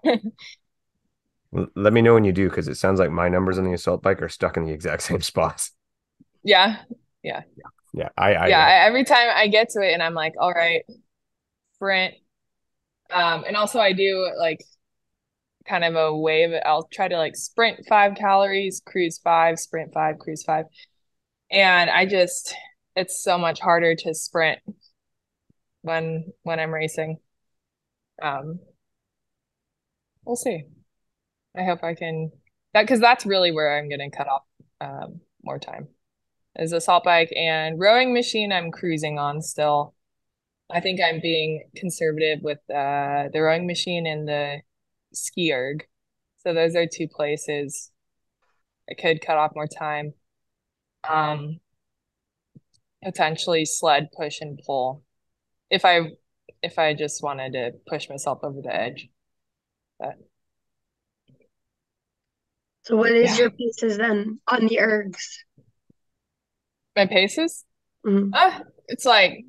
[SPEAKER 1] Let me know when you do, because it sounds like my numbers on the assault bike are stuck in the exact same spots.
[SPEAKER 3] Yeah, yeah,
[SPEAKER 1] Yeah,
[SPEAKER 3] yeah. Every time I get to it, and I'm like, all right, sprint. And also I do like kind of a wave. I'll try to like sprint 5 calories, cruise five, sprint five, cruise five. And it's so much harder to sprint when I'm racing. Um, we'll see. I hope I can that because that's really where I'm gonna cut off more time. Is assault bike and rowing machine I'm cruising on still. I think I'm being conservative with the rowing machine and the ski erg. So those are two places I could cut off more time. Um, Potentially sled, push, and pull if I just wanted to push myself over the edge. But
[SPEAKER 2] So what is
[SPEAKER 3] yeah,
[SPEAKER 2] your paces then on the ergs?
[SPEAKER 3] my paces,
[SPEAKER 2] Mm.
[SPEAKER 3] it's like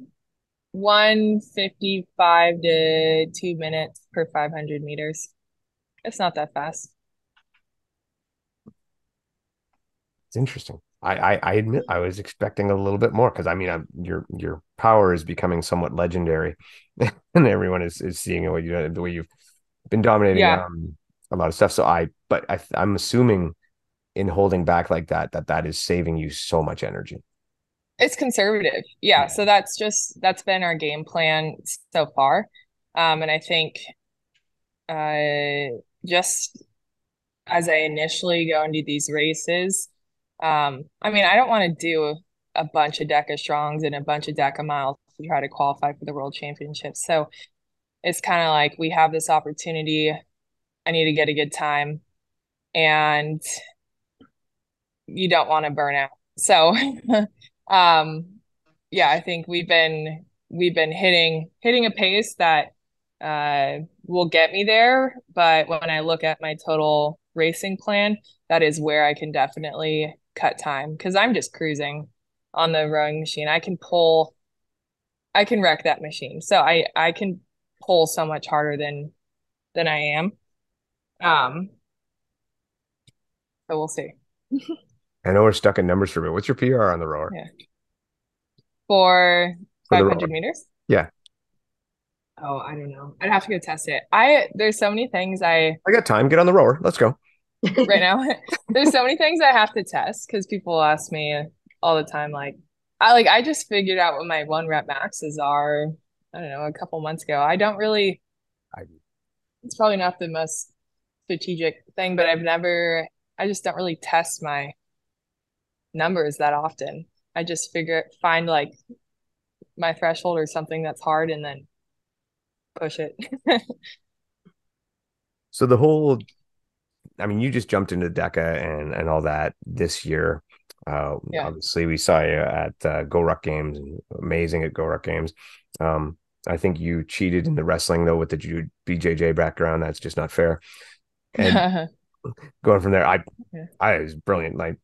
[SPEAKER 3] 1:55 to 2 minutes per 500 meters. It's not that fast.
[SPEAKER 1] It's interesting. I admit I was expecting a little bit more because I mean your power is becoming somewhat legendary, and everyone is seeing the way you've been dominating
[SPEAKER 3] Yeah,
[SPEAKER 1] a lot of stuff. So I'm assuming in holding back like that is saving you so much energy.
[SPEAKER 3] it's conservative. Yeah, so that's been our game plan so far. And I think just as I initially go and do these races, I mean, I don't want to do a bunch of Deca Strongs and a bunch of Deca Miles to try to qualify for the World Championships. So it's kind of like we have this opportunity. I need to get a good time, and you don't want to burn out. So, um, yeah, I think we've been hitting a pace that will get me there. But when I look at my total racing plan, that is where I can definitely cut time because I'm just cruising on the rowing machine. I can wreck that machine. So I can pull so much harder than I am. Um, so we'll see.
[SPEAKER 1] I know we're stuck in numbers for a bit. What's your PR on the rower?
[SPEAKER 3] Yeah. For
[SPEAKER 1] For the
[SPEAKER 3] 500
[SPEAKER 1] rower.
[SPEAKER 3] meters?
[SPEAKER 1] Yeah.
[SPEAKER 3] Oh, I don't know. I'd have to go test it. There's so many things
[SPEAKER 1] I got time. Get on the rower. Let's go.
[SPEAKER 3] right now, there's so many things I have to test because people ask me all the time, like, I just figured out what my 1 rep maxes are, I don't know, a couple months ago. I don't really,
[SPEAKER 1] I,
[SPEAKER 3] it's probably not the most strategic thing, but I just don't really test my numbers that often. I just find like my threshold or something that's hard and then push it.
[SPEAKER 1] so the whole, I mean, you just jumped into DECA and all that this year.
[SPEAKER 3] Yeah.
[SPEAKER 1] Obviously, we saw you at Go Ruck Games, amazing at Go Ruck Games. I think you cheated in the wrestling though with the BJJ background. That's just not fair. And going from there,
[SPEAKER 3] Yeah.
[SPEAKER 1] I was brilliant. Like,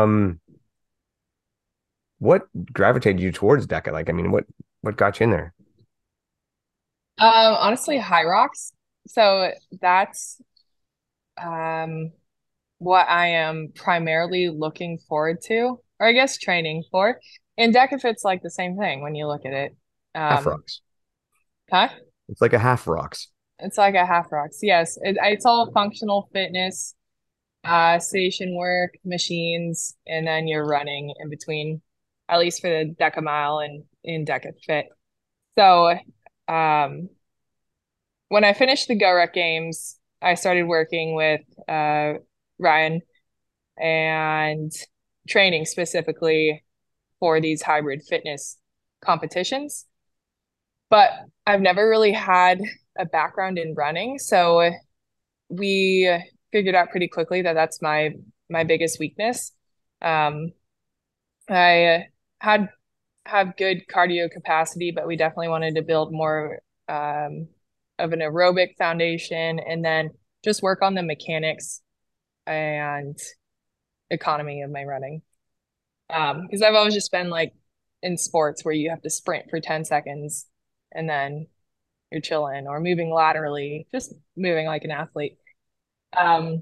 [SPEAKER 1] what gravitated you towards DECA? Like, I mean, what got you in there?
[SPEAKER 3] Honestly, high rocks. So that's um what I am primarily looking forward to, or I guess training for. And DecaFit's like the same thing when you look at it.
[SPEAKER 1] Half
[SPEAKER 3] Um,
[SPEAKER 1] rocks.
[SPEAKER 3] huh?
[SPEAKER 1] It's like a half rocks.
[SPEAKER 3] It's like a half rocks. Yes, it's all functional fitness, station work, machines, and then you're running in between, at least for the Deca Mile and in Deca Fit. So, um, when I finished the GoRuck games, I started working with Ryan and training specifically for these hybrid fitness competitions. But I've never really had a background in running, so we figured out pretty quickly that that's my biggest weakness. Um, I had have good cardio capacity, but we definitely wanted to build more of an aerobic foundation and then just work on the mechanics and economy of my running. Because I've always just been like in sports where you have to sprint for 10 seconds and then you're chilling or moving laterally, just moving like an athlete. Um,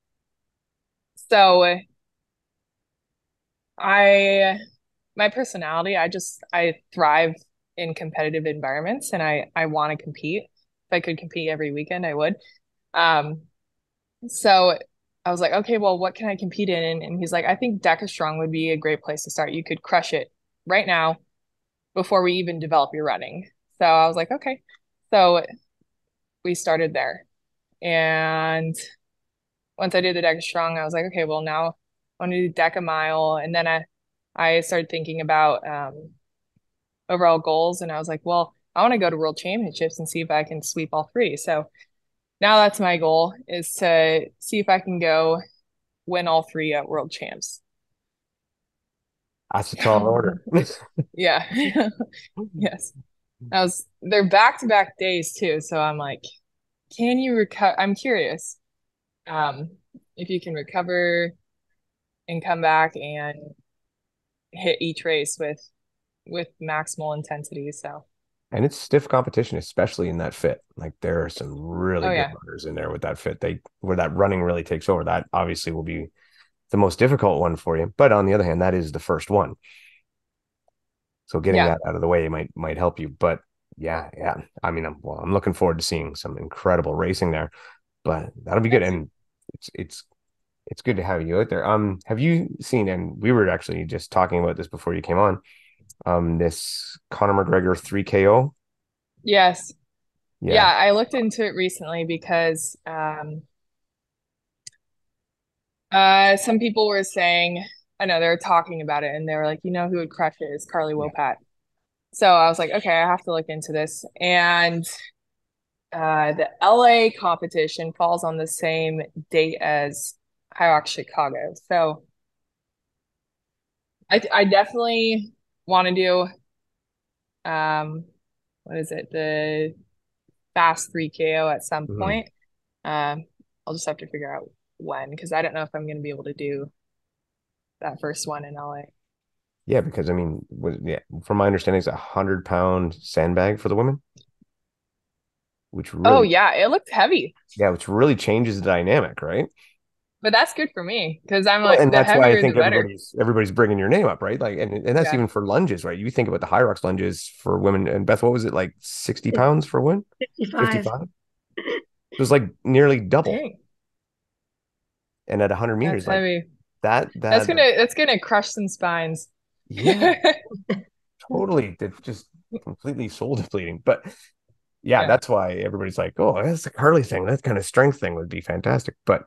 [SPEAKER 3] so I my personality, I thrive in competitive environments and I want to compete. If I could compete every weekend, I would. Um, so I was like, okay, well, what can I compete in? And he's like, I think Deca Strong would be a great place to start. You could crush it right now before we even develop your running. So I was like, okay. So we started there. And once I did the Deca Strong, I was like, okay, well, now I want to do Deca Mile. And then I started thinking about overall goals. And I was like, well, I want to go to World Championships and see if I can sweep all three. So now that's my goal is to see if I can go win all three at World Champs.
[SPEAKER 1] That's a tall order.
[SPEAKER 3] Yeah. Yes. They're back-to-back days too. So I'm like, can you recover? I'm curious. If you can recover and come back and hit each race with maximal intensity. So,
[SPEAKER 1] And it's stiff competition, especially in that fit. Like there are some really
[SPEAKER 3] oh
[SPEAKER 1] good
[SPEAKER 3] yeah.
[SPEAKER 1] runners in there with that fit. Where that running really takes over. That obviously will be the most difficult one for you. But on the other hand, that is the first one. So getting
[SPEAKER 3] Yeah.
[SPEAKER 1] that out of the way might help you. But yeah. I mean, I'm looking forward to seeing some incredible racing there. But that'll be good. And it's it's good to have you out there. Have you seen? And we were actually just talking about this before you came on. This Conor McGregor 3KO.
[SPEAKER 3] Yes. Yeah,
[SPEAKER 1] Yeah,
[SPEAKER 3] I looked into it recently because some people were saying, I know they were talking about it and they were like, you know who would crush it is Carly
[SPEAKER 1] yeah.
[SPEAKER 3] Wopat. So I was like, okay, I have to look into this. And the LA competition falls on the same date as High Rocks Chicago. So I definitely want to do what is it? The fast 3KO at some
[SPEAKER 1] Mhm.
[SPEAKER 3] point. Um, I'll just have to figure out when because I don't know if I'm going to be able to do that first one in LA.
[SPEAKER 1] Yeah, because I mean, from my understanding, it's 100-pound sandbag for the women, which
[SPEAKER 3] Oh
[SPEAKER 1] really,
[SPEAKER 3] yeah, it looked heavy,
[SPEAKER 1] yeah, which really changes the dynamic, right?
[SPEAKER 3] but that's good for me because I'm
[SPEAKER 1] Well,
[SPEAKER 3] like
[SPEAKER 1] and
[SPEAKER 3] the
[SPEAKER 1] that's why I
[SPEAKER 3] heavier the
[SPEAKER 1] think
[SPEAKER 3] better.
[SPEAKER 1] everybody's bringing your name up, right? Like, and that's
[SPEAKER 3] Yeah,
[SPEAKER 1] even for lunges, right? You think about the high rocks lunges for women, and Beth, what was it like, 60 pounds for women?
[SPEAKER 2] 55.
[SPEAKER 1] 55? It was like nearly double.
[SPEAKER 3] dang,
[SPEAKER 1] And at 100
[SPEAKER 3] that's
[SPEAKER 1] meters, like
[SPEAKER 3] heavy.
[SPEAKER 1] that,
[SPEAKER 3] That's gonna crush some spines.
[SPEAKER 1] yeah, totally. It's just completely soul depleting. But yeah,
[SPEAKER 3] Yeah,
[SPEAKER 1] that's why everybody's like, oh, that's a Carly thing. That kind of strength thing would be fantastic. But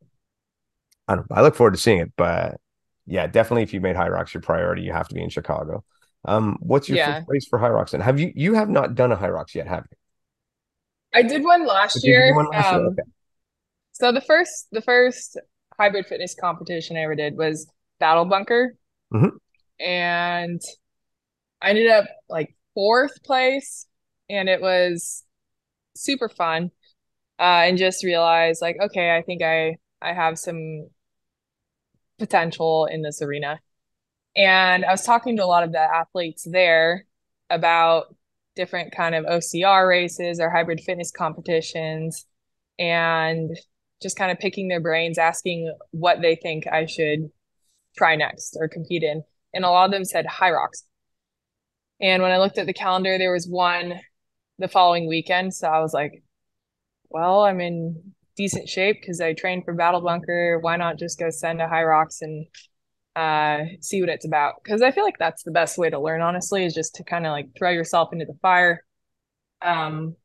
[SPEAKER 1] I don't know. I look forward to seeing it. But yeah, definitely if you made High Rocks your priority, you have to be in Chicago. What's your first
[SPEAKER 3] yeah.
[SPEAKER 1] race for High Rocks? And you have not done a High Rocks yet, have you?
[SPEAKER 3] I did one last
[SPEAKER 1] Did you do
[SPEAKER 3] year.
[SPEAKER 1] one last year? Okay.
[SPEAKER 3] So the first hybrid fitness competition I ever did was Battle Bunker,
[SPEAKER 1] Hmm.
[SPEAKER 3] and I ended up like fourth place, and it was super fun. And just realized like, okay, I think I have some potential in this arena. And I was talking to a lot of the athletes there about different kind of OCR races or hybrid fitness competitions, and just kind of picking their brains, asking what they think I should try next or compete in. And a lot of them said High Rocks. And when I looked at the calendar, there was one the following weekend. So I was like, well, I'm in decent shape because I trained for Battle Bunker. Why not just go send a High Rocks and see what it's about? Because I feel like that's the best way to learn, honestly, is just to kind of like throw yourself into the fire, um,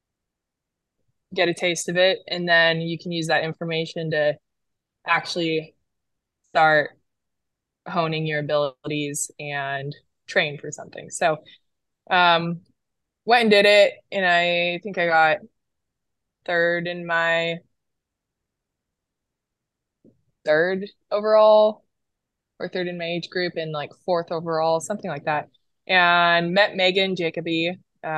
[SPEAKER 3] get a taste of it, and then you can use that information to actually start honing your abilities and train for something. So, um, went and did it, and I think I got third in my third overall or third in my age group and like fourth overall, something like that. And met Megan Jacoby.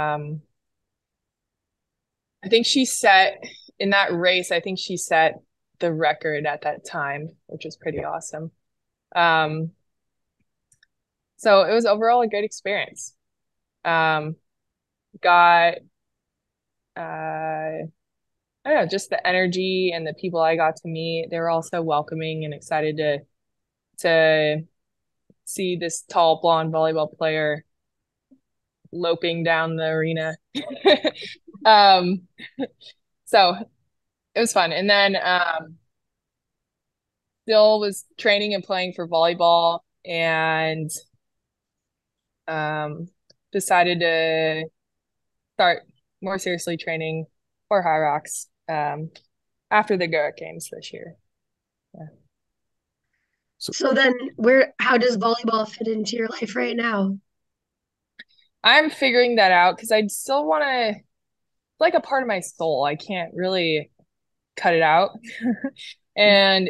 [SPEAKER 3] I think she set in that race, I think she set the record at that time, which was pretty awesome. Um, so it was overall a good experience. Um, got I don't know, just the energy and the people I got to meet. They were all so welcoming and excited to see this tall blonde volleyball player loping down the arena. um, so it was fun. And then still was training and playing for volleyball and um, decided to start more seriously training for High Rocks after the Goa Games this year. Yeah.
[SPEAKER 1] So
[SPEAKER 2] So then how does volleyball fit into your life right now?
[SPEAKER 3] I'm figuring that out because I still want to, like a part of my soul. I can't really cut it out. And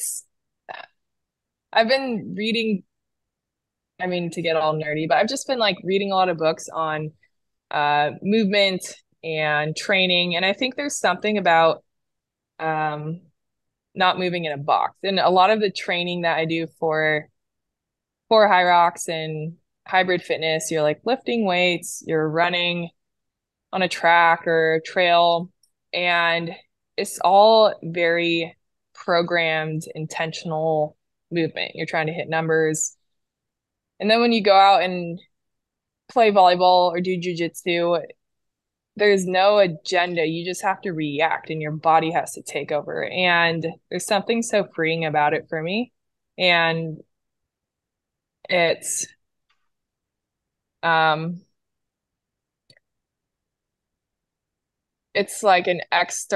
[SPEAKER 3] I've been reading, I mean, to get all nerdy, but I've just been like reading a lot of books on movement and training. And I think there's something about um, not moving in a box. And a lot of the training that I do for High Rocks and hybrid fitness, you're like lifting weights, you're running on a track or trail, and it's all very programmed, intentional movement. You're trying to hit numbers. And then when you go out and play volleyball or do jujitsu, there's no agenda. You just have to react and your body has to take over. And there's something so freeing about it for me. And it's um it's like an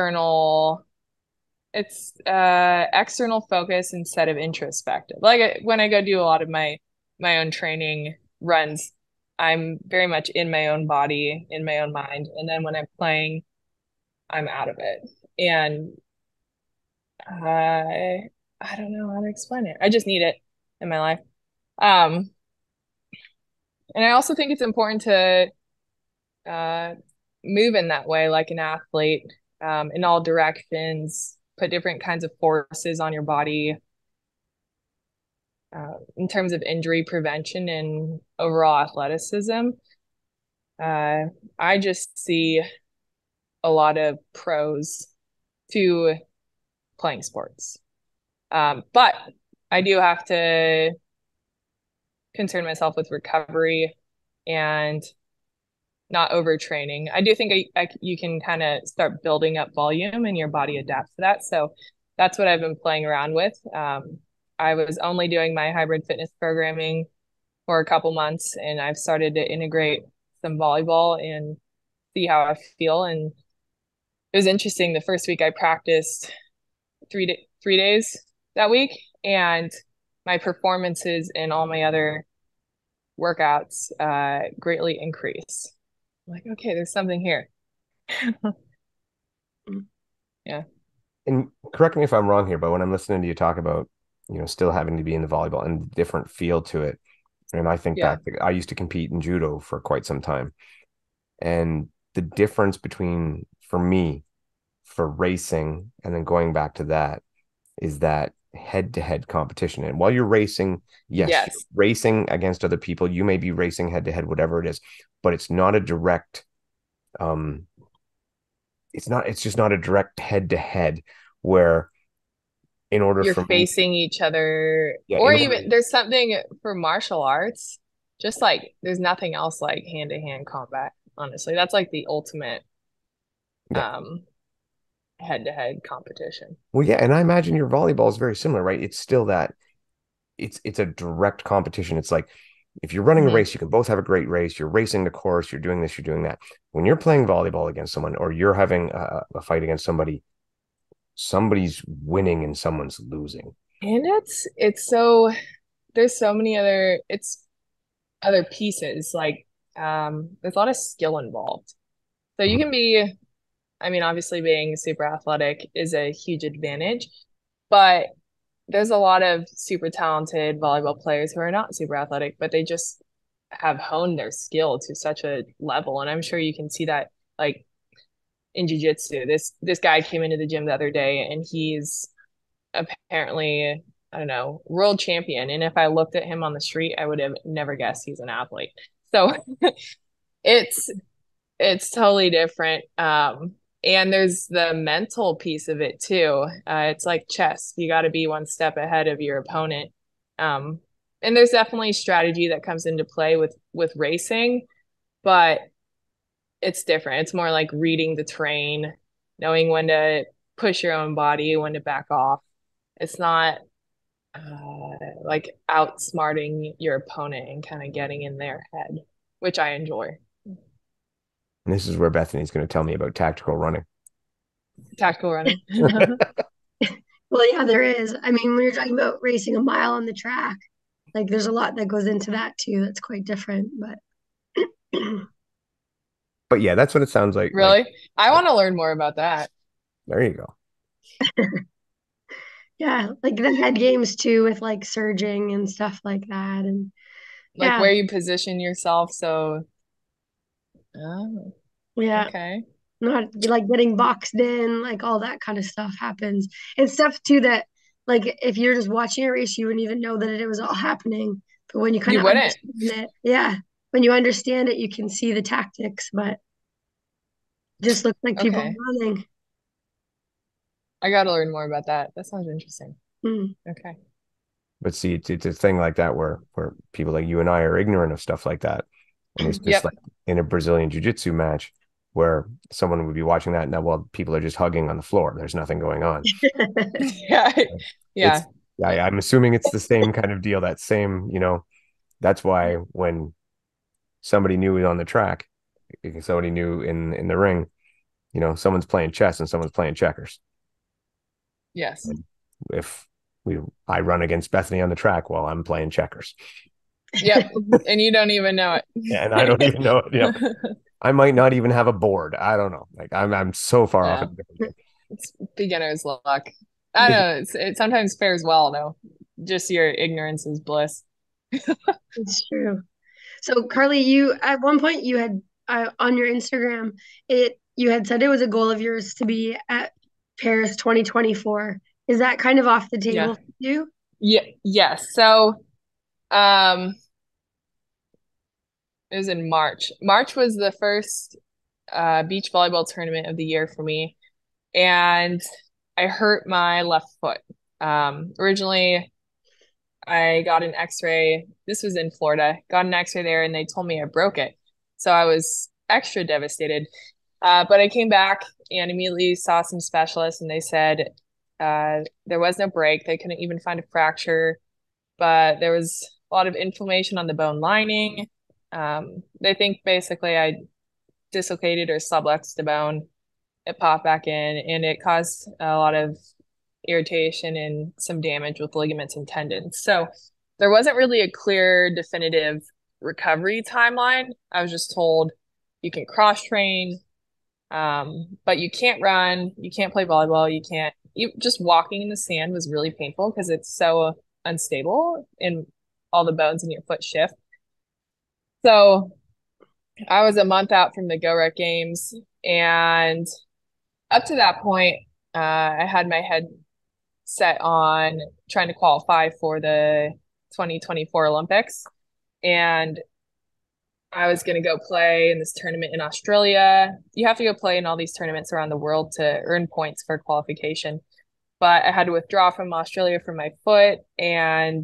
[SPEAKER 3] external focus instead of introspective. Like when I go do a lot of my own training runs, I'm very much in my own body, in my own mind. And then when I'm playing, I'm out of it. And I don't know how to explain it. I just need it in my life. Um, and I also think it's important to uh, move in that way, like an athlete, in all directions, put different kinds of forces on your body. in terms of injury prevention and overall athleticism. I just see a lot of pros to playing sports. But I do have to concern myself with recovery and not overtraining. I do think you can kind of start building up volume and your body adapts to that. So that's what I've been playing around with. I was only doing my hybrid fitness programming for a couple months, and I've started to integrate some volleyball and see how I feel. And it was interesting. The first week I practiced 3 days that week, and my performances in all my other workouts greatly increased. I'm like, okay, there's something here. Yeah.
[SPEAKER 1] And correct me if I'm wrong here, but when I'm listening to you talk about, still having to be in the volleyball and different feel to it, and I think
[SPEAKER 3] Yeah.
[SPEAKER 1] back, I used to compete in judo for quite some time. And the difference between, for me, for racing and then going back to that, is that head-to-head competition. And while you're racing, yes, you're
[SPEAKER 3] Yes.
[SPEAKER 1] racing against other people. You may be racing head-to-head, whatever it is, but it's not a direct, um, it's just not a direct head-to-head where in order
[SPEAKER 3] You're
[SPEAKER 1] for me,
[SPEAKER 3] facing each other,
[SPEAKER 1] yeah,
[SPEAKER 3] or
[SPEAKER 1] in order,
[SPEAKER 3] even there's something for martial arts, just like there's nothing else like hand-to-hand combat, honestly. That's like the ultimate
[SPEAKER 1] yeah.
[SPEAKER 3] um head-to-head competition.
[SPEAKER 1] Well, yeah, and I imagine your volleyball is very similar, right? It's still that it's a direct competition. It's like if you're running a
[SPEAKER 3] Hmm.
[SPEAKER 1] race, you can both have a great race. You're racing the course, you're doing this, you're doing that. When you're playing volleyball against someone, or you're having a fight against somebody, somebody's winning and someone's losing.
[SPEAKER 3] And it's so there's so many other pieces. Like there's a lot of skill involved. So you can
[SPEAKER 1] Mhm.
[SPEAKER 3] be, I mean, obviously being super athletic is a huge advantage, but there's a lot of super talented volleyball players who are not super athletic, but they just have honed their skill to such a level. And I'm sure you can see that like in jiu-jitsu. This guy came into the gym the other day and he's apparently, I don't know, world champion. And if I looked at him on the street, I would have never guessed he's an athlete. So it's it's totally different. And there's the mental piece of it too. It's like chess. You got to be one step ahead of your opponent. Um, and there's definitely strategy that comes into play with racing, but it's different. It's more like reading the terrain, knowing when to push your own body, when to back off. It's not like outsmarting your opponent and kind of getting in their head, which I enjoy.
[SPEAKER 1] And this is where Bethany's going to tell me about tactical running.
[SPEAKER 3] Tactical running.
[SPEAKER 2] Well, yeah, there is. I mean, when you're talking about racing a mile on the track, like there's a lot that goes into that too. That's quite different, but
[SPEAKER 1] But yeah, that's what it sounds like. Like,
[SPEAKER 3] Really? I want to learn more about that.
[SPEAKER 1] there you go.
[SPEAKER 2] yeah, like the head games too with like surging and stuff like that. And
[SPEAKER 3] Like
[SPEAKER 2] yeah,
[SPEAKER 3] where you position yourself. So, oh,
[SPEAKER 2] yeah,
[SPEAKER 3] okay.
[SPEAKER 2] not like getting boxed in, like all that kind of stuff happens. And stuff too that like if you're just watching a race, you wouldn't even know that it was all happening. But when you kind
[SPEAKER 3] You
[SPEAKER 2] of
[SPEAKER 3] wouldn't.
[SPEAKER 2] understand it, yeah, when you understand it, you can see the tactics, but it just looks like people
[SPEAKER 3] Okay.
[SPEAKER 2] running.
[SPEAKER 3] I got to learn more about that. That sounds interesting.
[SPEAKER 2] Mm.
[SPEAKER 3] Okay.
[SPEAKER 1] But see, it's a thing like that where people like you and I are ignorant of stuff like that. And it's just
[SPEAKER 3] Yep.
[SPEAKER 1] like in a Brazilian jiu-jitsu match where someone would be watching that now while people are just hugging on the floor. There's nothing going on.
[SPEAKER 3] Yeah.
[SPEAKER 1] It's
[SPEAKER 3] Yeah.
[SPEAKER 1] I'm assuming it's the same kind of deal, that same, that's why when somebody new is on the track, somebody new in the ring, someone's playing chess and someone's playing checkers.
[SPEAKER 3] Yes.
[SPEAKER 1] And if I run against Bethany on the track while I'm playing checkers.
[SPEAKER 3] Yep. And you don't even know
[SPEAKER 1] And I don't even know,
[SPEAKER 3] it.
[SPEAKER 1] I might not even have a board. I don't know. Like I'm so far off
[SPEAKER 3] Yeah.
[SPEAKER 1] in a different game.
[SPEAKER 3] It's beginner's luck. I don't know. It sometimes fares well though. Just your ignorance is bliss.
[SPEAKER 2] It's true. So Carly, you at one point you had on your Instagram it you had said it was a goal of yours to be at Paris 2024. Is that kind of off the
[SPEAKER 3] Yeah.
[SPEAKER 2] table for you?
[SPEAKER 3] Yeah, yes. So, um, it was in March. March was the first beach volleyball tournament of the year for me, and I hurt my left foot. Originally, I got an X-ray. This was in Florida. Got an X-ray there, and they told me I broke it. So I was extra devastated. But I came back and immediately saw some specialists, and they said there was no break. They couldn't even find a fracture, but there was a lot of inflammation on the bone lining. They think basically I dislocated or subluxed the bone. It popped back in, and it caused a lot of irritation and some damage with ligaments and tendons. So there wasn't really a clear, definitive recovery timeline. I was just told you can cross train, but you can't run, you can't play volleyball, just walking in the sand was really painful because it's so unstable and all the bones in your foot shift. So I was a month out from the GOREC games, and up to that point, I had my head set on trying to qualify for the 2024 Olympics. And I was going to go play in this tournament in Australia. You have to go play in all these tournaments around the world to earn points for qualification. But I had to withdraw from Australia for my foot. And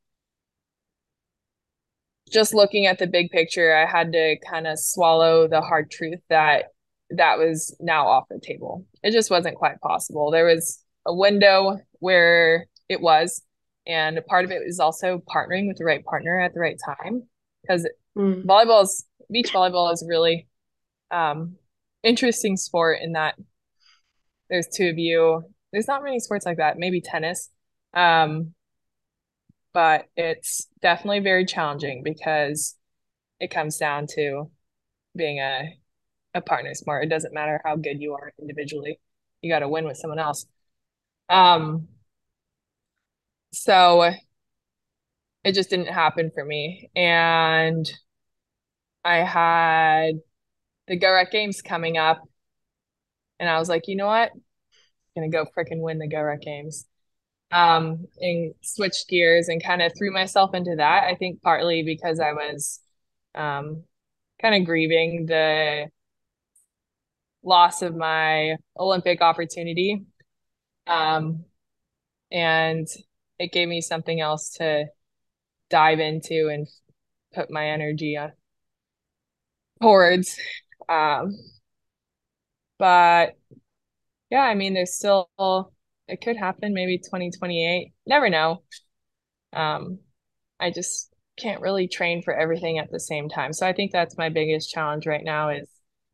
[SPEAKER 3] just looking at the big picture, I had to kind of swallow the hard truth that that was now off the table. It just wasn't quite possible. There was a window where it was, and a part of it was also partnering with the right partner at the right time, because beach volleyball is a really interesting sport in that there's two of you. There's not many sports like that, maybe tennis. But it's definitely very challenging because it comes down to being a partner sport. It doesn't matter how good you are individually. You got to win with someone else. So it just didn't happen for me. And I had the GOREC games coming up, and I was like, you know what? I'm gonna go freaking win the GOREC games. And switched gears and kind of threw myself into that. I think partly because I was kind of grieving the loss of my Olympic opportunity. And it gave me something else to dive into and put my energy on towards. But yeah, I mean, there's still, it could happen maybe 2028. Never know. I just can't really train for everything at the same time. So I think that's my biggest challenge right now is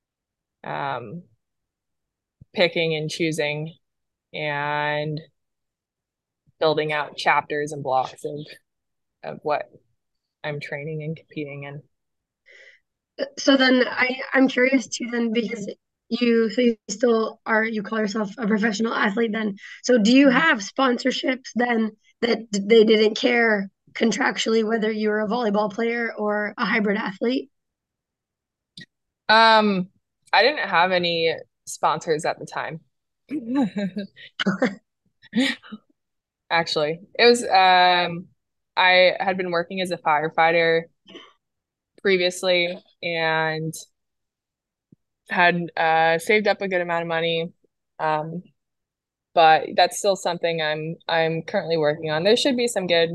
[SPEAKER 3] picking and choosing and building out chapters and blocks of what I'm training and competing in.
[SPEAKER 2] So then I'm curious too then because you still are, you call yourself a professional athlete then. So do you have sponsorships then that they didn't care contractually whether you were a volleyball player or a hybrid athlete?
[SPEAKER 3] I didn't have any sponsors at the time. Actually, it was I had been working as a firefighter previously and had saved up a good amount of money. But that's still something I'm currently working on. There should be some good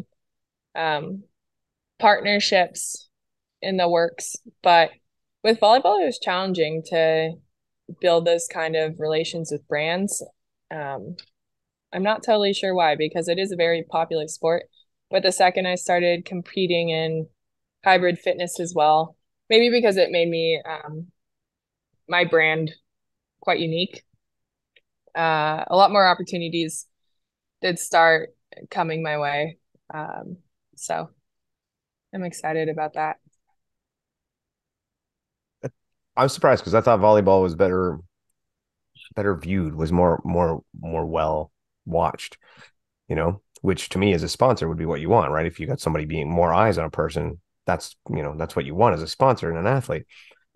[SPEAKER 3] partnerships in the works, but with volleyball, it was challenging to build those kind of relations with brands. I'm not totally sure why, because it is a very popular sport. But the second I started competing in hybrid fitness as well, maybe because it made me my brand quite unique. A lot more opportunities did start coming my way. So I'm excited about that.
[SPEAKER 1] I'm surprised because I thought volleyball was better viewed, was more well watched, which to me as a sponsor would be what you want, right? If you got somebody being more eyes on a person, that's what you want as a sponsor and an athlete.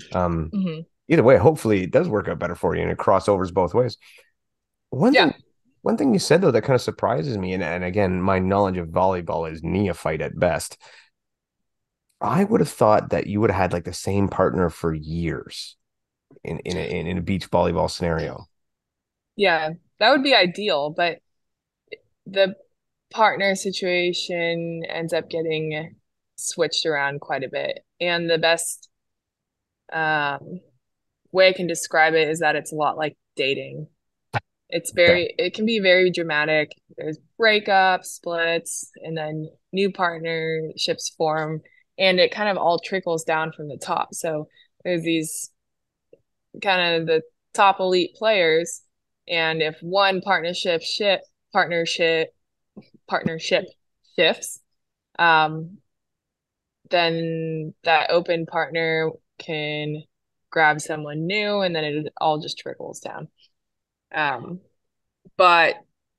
[SPEAKER 1] Either way, hopefully it does work out better for you and it crossovers both ways. One
[SPEAKER 3] Yeah.
[SPEAKER 1] thing One thing you said though that kind of surprises me, and again, my knowledge of volleyball is neophyte at best. I would have thought that you would have had like the same partner for years in a beach volleyball scenario.
[SPEAKER 3] Yeah, that would be ideal, but the partner situation ends up getting switched around quite a bit. And the best um, way I can describe it is that it's a lot like dating.
[SPEAKER 1] Okay.
[SPEAKER 3] It can be very dramatic. There's breakups, splits, and then new partnerships form, and it kind of all trickles down from the top. So there's these kind of the top elite players, and if one partnership partnership shifts, um, then that open partner can grab someone new, and then it all just trickles down. Um, but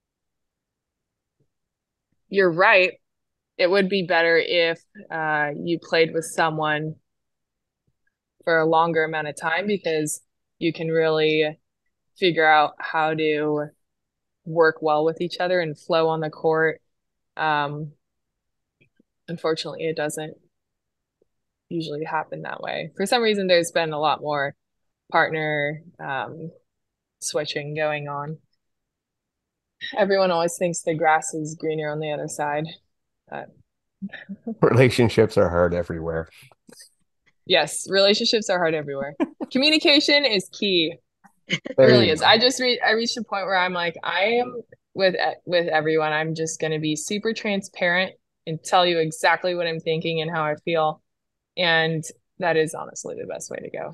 [SPEAKER 3] you're right. It would be better if you played with someone for a longer amount of time because you can really figure out how to work well with each other and flow on the court. Um, Unfortunately, it doesn't usually happen that way. For some reason, there's been a lot more partner switching going on. Everyone always thinks the grass is greener on the other side. Uh,
[SPEAKER 1] Relationships are hard everywhere.
[SPEAKER 3] yes, relationships are hard everywhere. Communication is key. It
[SPEAKER 1] There
[SPEAKER 3] really
[SPEAKER 1] you
[SPEAKER 3] is.
[SPEAKER 1] go.
[SPEAKER 3] I reached a point where I'm like, I am with everyone. I'm just going to be super transparent and tell you exactly what I'm thinking and how I feel. And that is honestly the best way to go.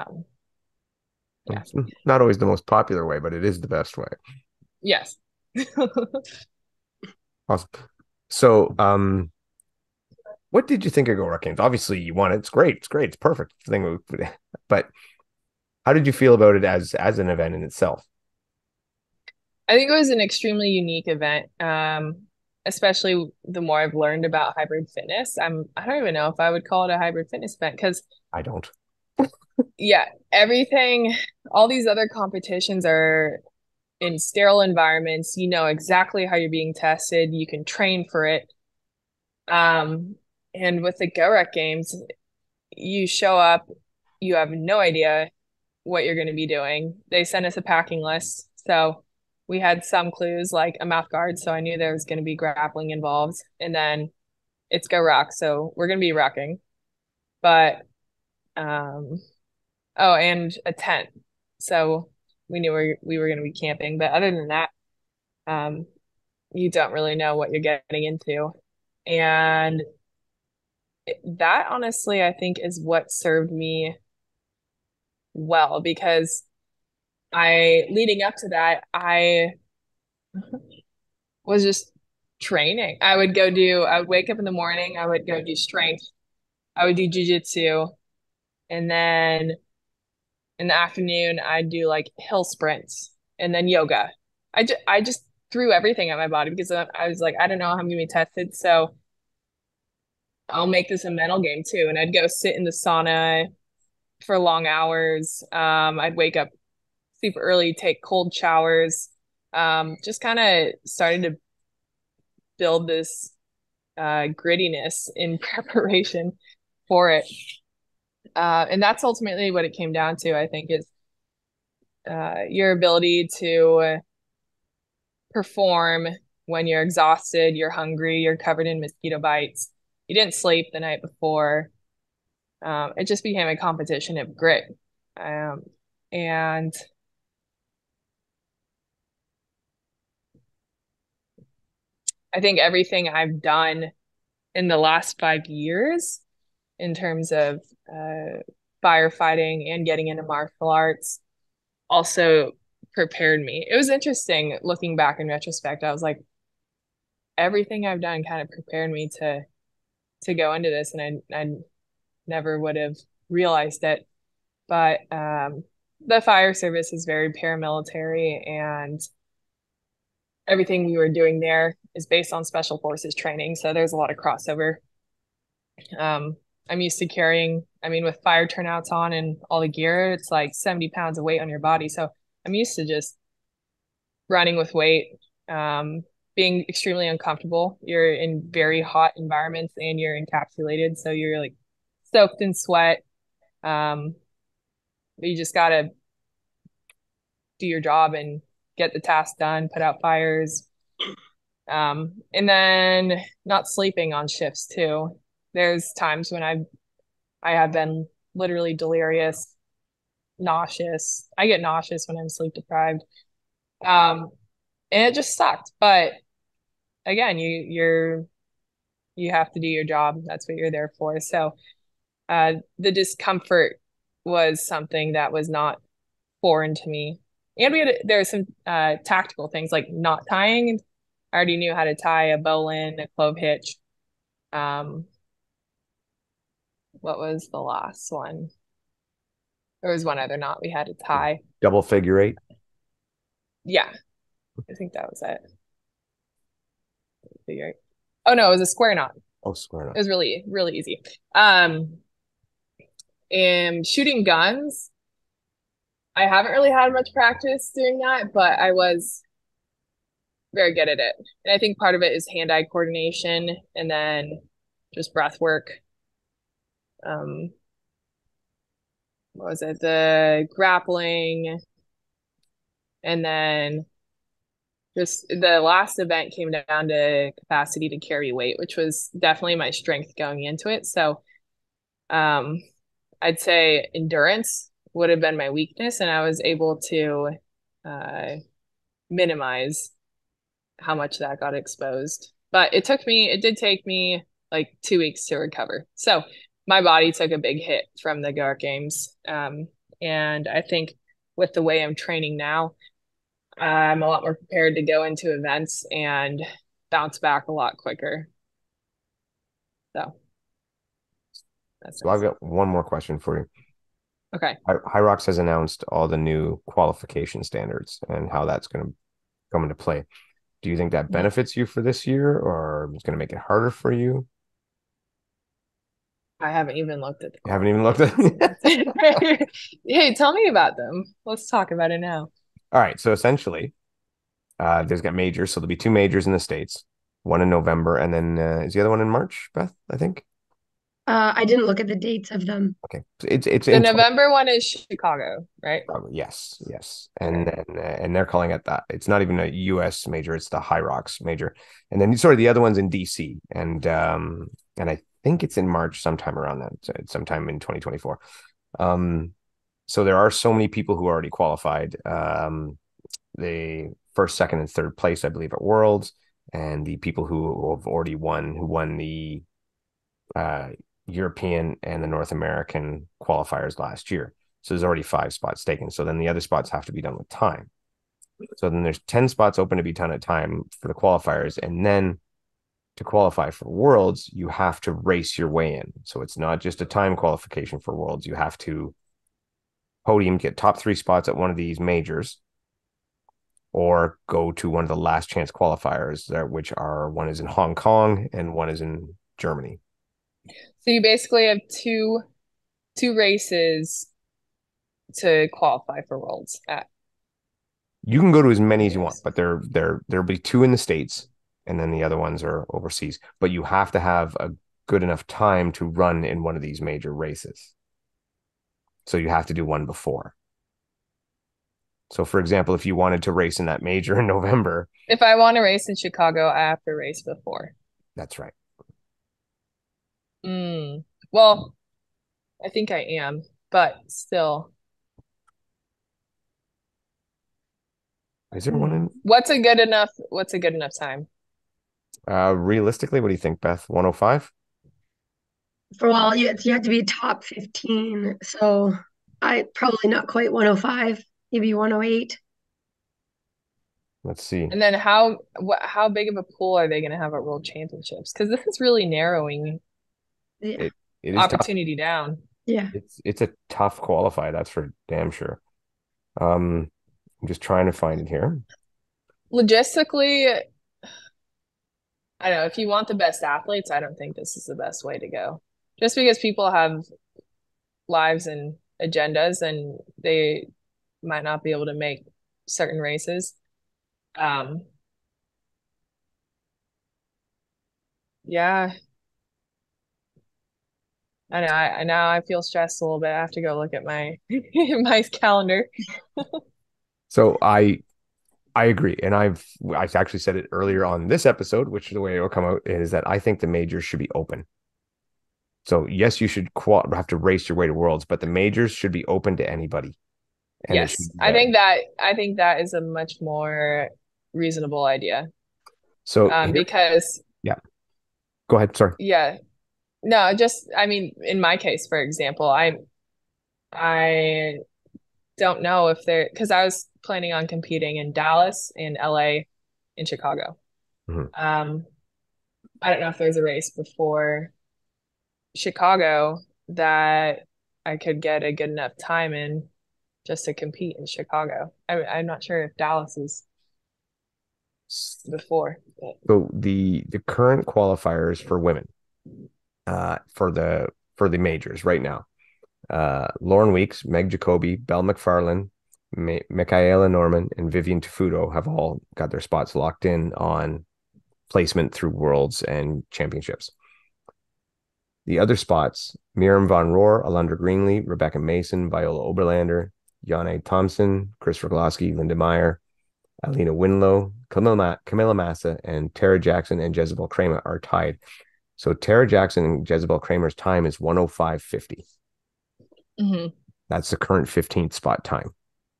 [SPEAKER 3] Yeah.
[SPEAKER 1] It's not always the most popular way, but it is the best way.
[SPEAKER 3] Yes.
[SPEAKER 1] Awesome. So, what did you think of Go Ruck Games? Obviously, you won it. It's great. It's great. It's perfect thing. But how did you feel about it as an event in itself?
[SPEAKER 3] I think it was an extremely unique event. Especially the more I've learned about hybrid fitness. I don't even know if I would call it a hybrid fitness event because
[SPEAKER 1] I don't.
[SPEAKER 3] yeah, all these other competitions are in sterile environments. You know exactly how you're being tested. You can train for it. Um, and with the GORUCK games, you show up, you have no idea what you're going to be doing. They sent us a packing list. So we had some clues like a mouth guard. So I knew there was going to be grappling involved. And then it's GORUCK. So we're going to be rucking. But, oh, and a tent. So we knew we were going to be camping. But other than that, um, you don't really know what you're getting into. And that honestly, I think is what served me well because leading up to that, I was just training. I would wake up in the morning, I would go do strength, I would do jujitsu, and then in the afternoon, I'd do like hill sprints and then yoga. I just threw everything at my body because I was like, I don't know how I'm gonna be tested, so I'll make this a mental game too. And I'd go sit in the sauna for long hours. I'd wake up super early, take cold showers. Just kind of started to build this grittiness in preparation for it. And that's ultimately what it came down to, I think, is your ability to perform when you're exhausted, you're hungry, you're covered in mosquito bites, you didn't sleep the night before. It just became a competition of grit. And I think everything I've done in the last 5 years in terms of firefighting and getting into martial arts also prepared me. It was interesting looking back in retrospect. I was like, everything I've done kind of prepared me to go into this, and I never would have realized it. But the fire service is very paramilitary, and everything we were doing there is based on special forces training. So there's a lot of crossover. I'm used to carrying, I mean, with fire turnouts on and all the gear, it's like 70 pounds of weight on your body. So I'm used to just running with weight, being extremely uncomfortable. You're in very hot environments and you're encapsulated, so you're like soaked in sweat. Um, you just gotta do your job and get the task done, put out fires. And then not sleeping on shifts too. There's times when I have been literally delirious, nauseous. I get nauseous when I'm sleep deprived. Um, and it just sucked. But again, you have to do your job. That's what you're there for. So the discomfort was something that was not foreign to me. And there were some tactical things like knot tying. I already knew how to tie a bowline, a clove hitch. Um, what was the last one? There was one other knot we had to tie.
[SPEAKER 1] Double figure eight.
[SPEAKER 3] Yeah, I think that was it. Figure eight. Oh no, it was a square knot.
[SPEAKER 1] Oh, square knot.
[SPEAKER 3] It was really, really easy. And shooting guns, I haven't really had much practice doing that, but I was very good at it. And I think part of it is hand-eye coordination and then just breath work. What was it? The grappling, and then just the last event came down to capacity to carry weight, which was definitely my strength going into it. So I'd say endurance would have been my weakness, and I was able to minimize how much that got exposed. But it did take me like 2 weeks to recover. So my body took a big hit from the Go Games. And I think with the way I'm training now, I'm a lot more prepared to go into events and bounce back a lot quicker. So that's
[SPEAKER 1] So I've got one more question for you.
[SPEAKER 3] okay.
[SPEAKER 1] Hyrox has announced all the new qualification standards and how that's going to come into play. Do you think that benefits you for this year, or it's going to make it harder for you?
[SPEAKER 3] I haven't even looked at them.
[SPEAKER 1] You haven't even looked at them?
[SPEAKER 3] Hey, tell me about them. Let's talk about it now.
[SPEAKER 1] All right. So essentially, there's got majors. So there'll be two majors in the States, one in November, and then is the other one in March, Beth, I think?
[SPEAKER 2] I didn't look at the dates of them.
[SPEAKER 1] Okay. So it's
[SPEAKER 3] The
[SPEAKER 1] in
[SPEAKER 3] November one is Chicago, right?
[SPEAKER 1] yes, yes.
[SPEAKER 3] Okay.
[SPEAKER 1] And they're calling it that. It's not even a US major, it's the Hyrox major. And then sorry, the other one's in DC. And I think it's in March sometime around that, so it's sometime in 2024. So there are so many people who already qualified. The first, second, and third place, I believe, at Worlds, and the people who have already won the European and the North American qualifiers last year. So there's already 5 spots taken. So then the other spots have to be done with time. So then there's 10 spots open to be done at time for the qualifiers. And then to qualify for Worlds, you have to race your way in. So it's not just a time qualification for Worlds. You have to podium, get top 3 spots at one of these majors, or go to one of the last chance qualifiers there, which are one is in Hong Kong and one is in Germany.
[SPEAKER 3] So you basically have two races to qualify for Worlds at.
[SPEAKER 1] You can go to as many as you want, but there'll be 2 in the States, and then the other ones are overseas. But you have to have a good enough time to run in one of these major races. So you have to do one before. So, for example, if you wanted to race in that major in November.
[SPEAKER 3] If I want to race in Chicago, I have to race before.
[SPEAKER 1] That's right.
[SPEAKER 3] Well, I think I am, but still.
[SPEAKER 1] Is there one in?
[SPEAKER 3] What's a good enough time?
[SPEAKER 1] Realistically, what do you think, Beth? 105?
[SPEAKER 2] Well, you have to be top 15. So I probably not quite 105, maybe 108.
[SPEAKER 1] Let's see.
[SPEAKER 3] And then how big of a pool are they going to have at World Championships? Because this is really narrowing
[SPEAKER 1] It is
[SPEAKER 3] opportunity down.
[SPEAKER 2] Yeah.
[SPEAKER 1] It's a tough qualify, that's for damn sure. I'm just trying to find it here.
[SPEAKER 3] Logistically, I don't know, if you want the best athletes, I don't think this is the best way to go. Just because people have lives and agendas and they might not be able to make certain races. Um, yeah, I know. I now I feel stressed a little bit. I have to go look at my my calendar.
[SPEAKER 1] So I agree, and I actually said it earlier on this episode, which is the way it will come out, is that I think the majors should be open. So yes, you should have to race your way to worlds, but the majors should be open to anybody, and it should
[SPEAKER 3] Yes,
[SPEAKER 1] be there.
[SPEAKER 3] I think that is a much more reasonable idea.
[SPEAKER 1] So here,
[SPEAKER 3] Because
[SPEAKER 1] yeah, go ahead. Sorry.
[SPEAKER 3] yeah, no, just I mean, in my case, for example, I don't know if there because I was planning on competing in Dallas, in LA, in Chicago.
[SPEAKER 1] Mhm.
[SPEAKER 3] Um, I don't know if there's a race before Chicago that I could get a good enough time in just to compete in Chicago. I'm not sure if Dallas is before, but
[SPEAKER 1] So the current qualifiers for women, for the majors right now, Lauren Weeks, Meg Jacoby, Belle McFarlane, Michaela Norman, and Vivian Tafuto have all got their spots locked in on placement through worlds and championships. The other spots, Miriam Von Rohr, Alundra Greenlee, Rebecca Mason, Viola Oberlander, Janne Thompson, Chris Rogloski, Linda Meyer, Alina Winlow, Camilla Massa, and Tara Jackson and Jezebel Kramer are tied. So Tara Jackson and Jezebel Kramer's time is 105.50.
[SPEAKER 3] mm-hmm.
[SPEAKER 1] That's the current 15th spot time.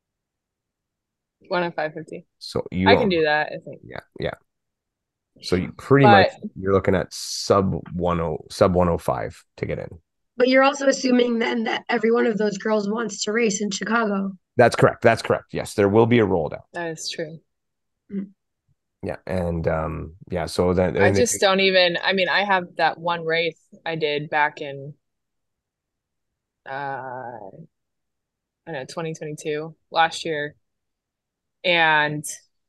[SPEAKER 3] 105.50.
[SPEAKER 1] So
[SPEAKER 3] I can do that, I think.
[SPEAKER 1] yeah. So you pretty much
[SPEAKER 3] But
[SPEAKER 1] you're looking at sub 105 to get in.
[SPEAKER 2] But you're also assuming then that every one of those girls wants to race in Chicago.
[SPEAKER 1] That's correct. That's correct. Yes, there will be a roll down.
[SPEAKER 3] that is true.
[SPEAKER 2] Mm.
[SPEAKER 1] Yeah, and yeah. So then,
[SPEAKER 3] I just don't even, I mean, I have that one race I did back in I don't know, 2022, last year, and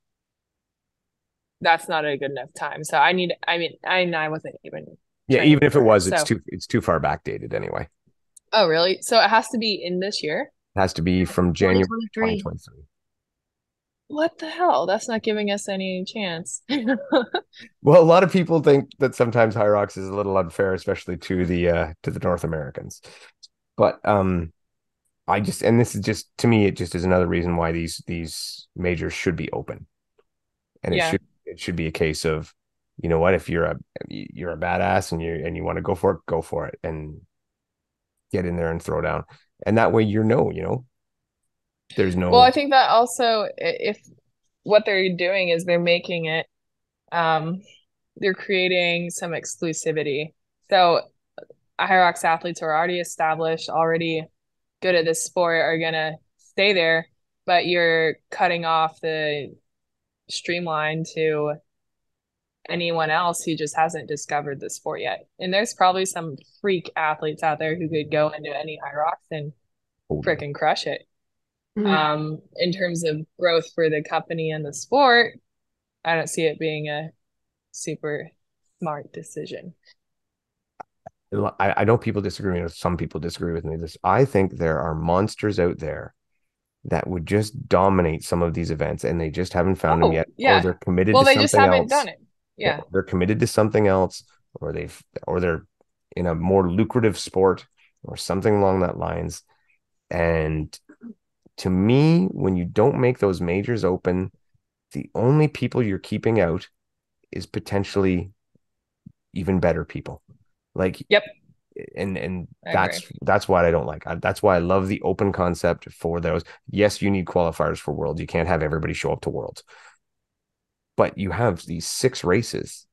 [SPEAKER 3] that's not a good enough time. So I mean, I wasn't even
[SPEAKER 1] yeah,
[SPEAKER 3] training
[SPEAKER 1] even if it
[SPEAKER 3] for it.
[SPEAKER 1] was,
[SPEAKER 3] So,
[SPEAKER 1] it's too far backdated anyway.
[SPEAKER 3] oh, really? So it has to be in this year?
[SPEAKER 1] It has to be from January
[SPEAKER 2] 2023.
[SPEAKER 1] 2023.
[SPEAKER 3] What the hell? That's not giving us any chance.
[SPEAKER 1] Well, a lot of people think that sometimes Hyrox is a little unfair, especially to the North Americans. But I just, and this is just, to me, it just is another reason why these majors should be open, and
[SPEAKER 3] Yeah.
[SPEAKER 1] it should be a case of, you know what, if you're a badass and you want to go for it, and get in there and throw down, and that way there's
[SPEAKER 3] Well,
[SPEAKER 1] no.
[SPEAKER 3] I think that also if what they're doing is they're making it, um, they're creating some exclusivity. So Hyrox athletes who are already established, already good at this sport are gonna stay there, but you're cutting off the streamline to anyone else who just hasn't discovered the sport yet. And there's probably some freak athletes out there who could go into any Hyrox and
[SPEAKER 1] Totally.
[SPEAKER 3] freaking crush it.
[SPEAKER 2] Mm.
[SPEAKER 3] In terms of growth for the company and the sport, I don't see it being a super smart decision.
[SPEAKER 1] I know people disagree with some people disagree with me. I think there are monsters out there that would just dominate some of these events, and they just haven't found them
[SPEAKER 3] Oh,
[SPEAKER 1] yet, or
[SPEAKER 3] yeah.
[SPEAKER 1] they're committed
[SPEAKER 3] Well,
[SPEAKER 1] to
[SPEAKER 3] they just
[SPEAKER 1] something
[SPEAKER 3] haven't
[SPEAKER 1] else.
[SPEAKER 3] done it.
[SPEAKER 1] Yeah,
[SPEAKER 3] Yeah.
[SPEAKER 1] they're committed to something else, or they're in a more lucrative sport or something along that lines. And to me, when you don't make those majors open, the only people you're keeping out is potentially even better people. Like,
[SPEAKER 3] Yep.
[SPEAKER 1] and
[SPEAKER 3] I agree.
[SPEAKER 1] that's what I don't like. That's why I love the open concept for those. Yes, you need qualifiers for worlds. You can't have everybody show up to worlds, but you have these 6 races.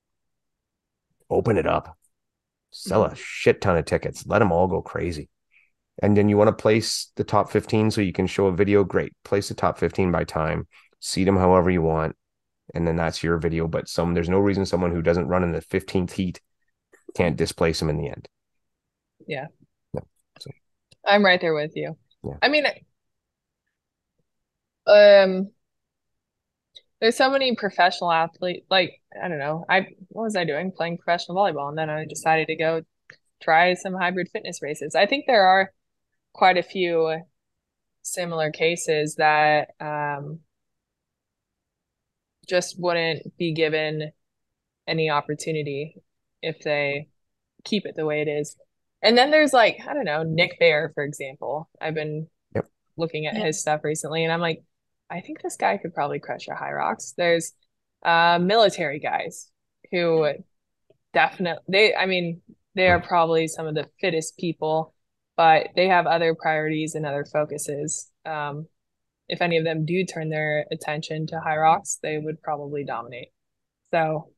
[SPEAKER 1] Open it up, sell a shit ton of tickets, let them all go crazy. And then you want to place the top 15 so you can show a video. Great, place the top 15 by time, seed them however you want, and then that's your video. But there's no reason someone who doesn't run in the 15th heat can't displace them in the end.
[SPEAKER 3] Yeah.
[SPEAKER 1] Yeah. So
[SPEAKER 3] I'm right there with you.
[SPEAKER 1] yeah.
[SPEAKER 3] I mean, um, there's so many professional athletes. Like, I don't know. What was I doing? Playing professional volleyball, and then I decided to go try some hybrid fitness races. I think there are quite a few similar cases that just wouldn't be given any opportunity if they keep it the way it is. And then there's like, I don't know, Nick Bear, for example. I've been
[SPEAKER 1] Yep.
[SPEAKER 3] looking at
[SPEAKER 2] Yeah.
[SPEAKER 3] his stuff recently, and I'm like, I think this guy could probably crush a Hyrox. There's military guys who definitely, they are probably some of the fittest people, but they have other priorities and other focuses. If any of them do turn their attention to Hyrox, they would probably dominate. So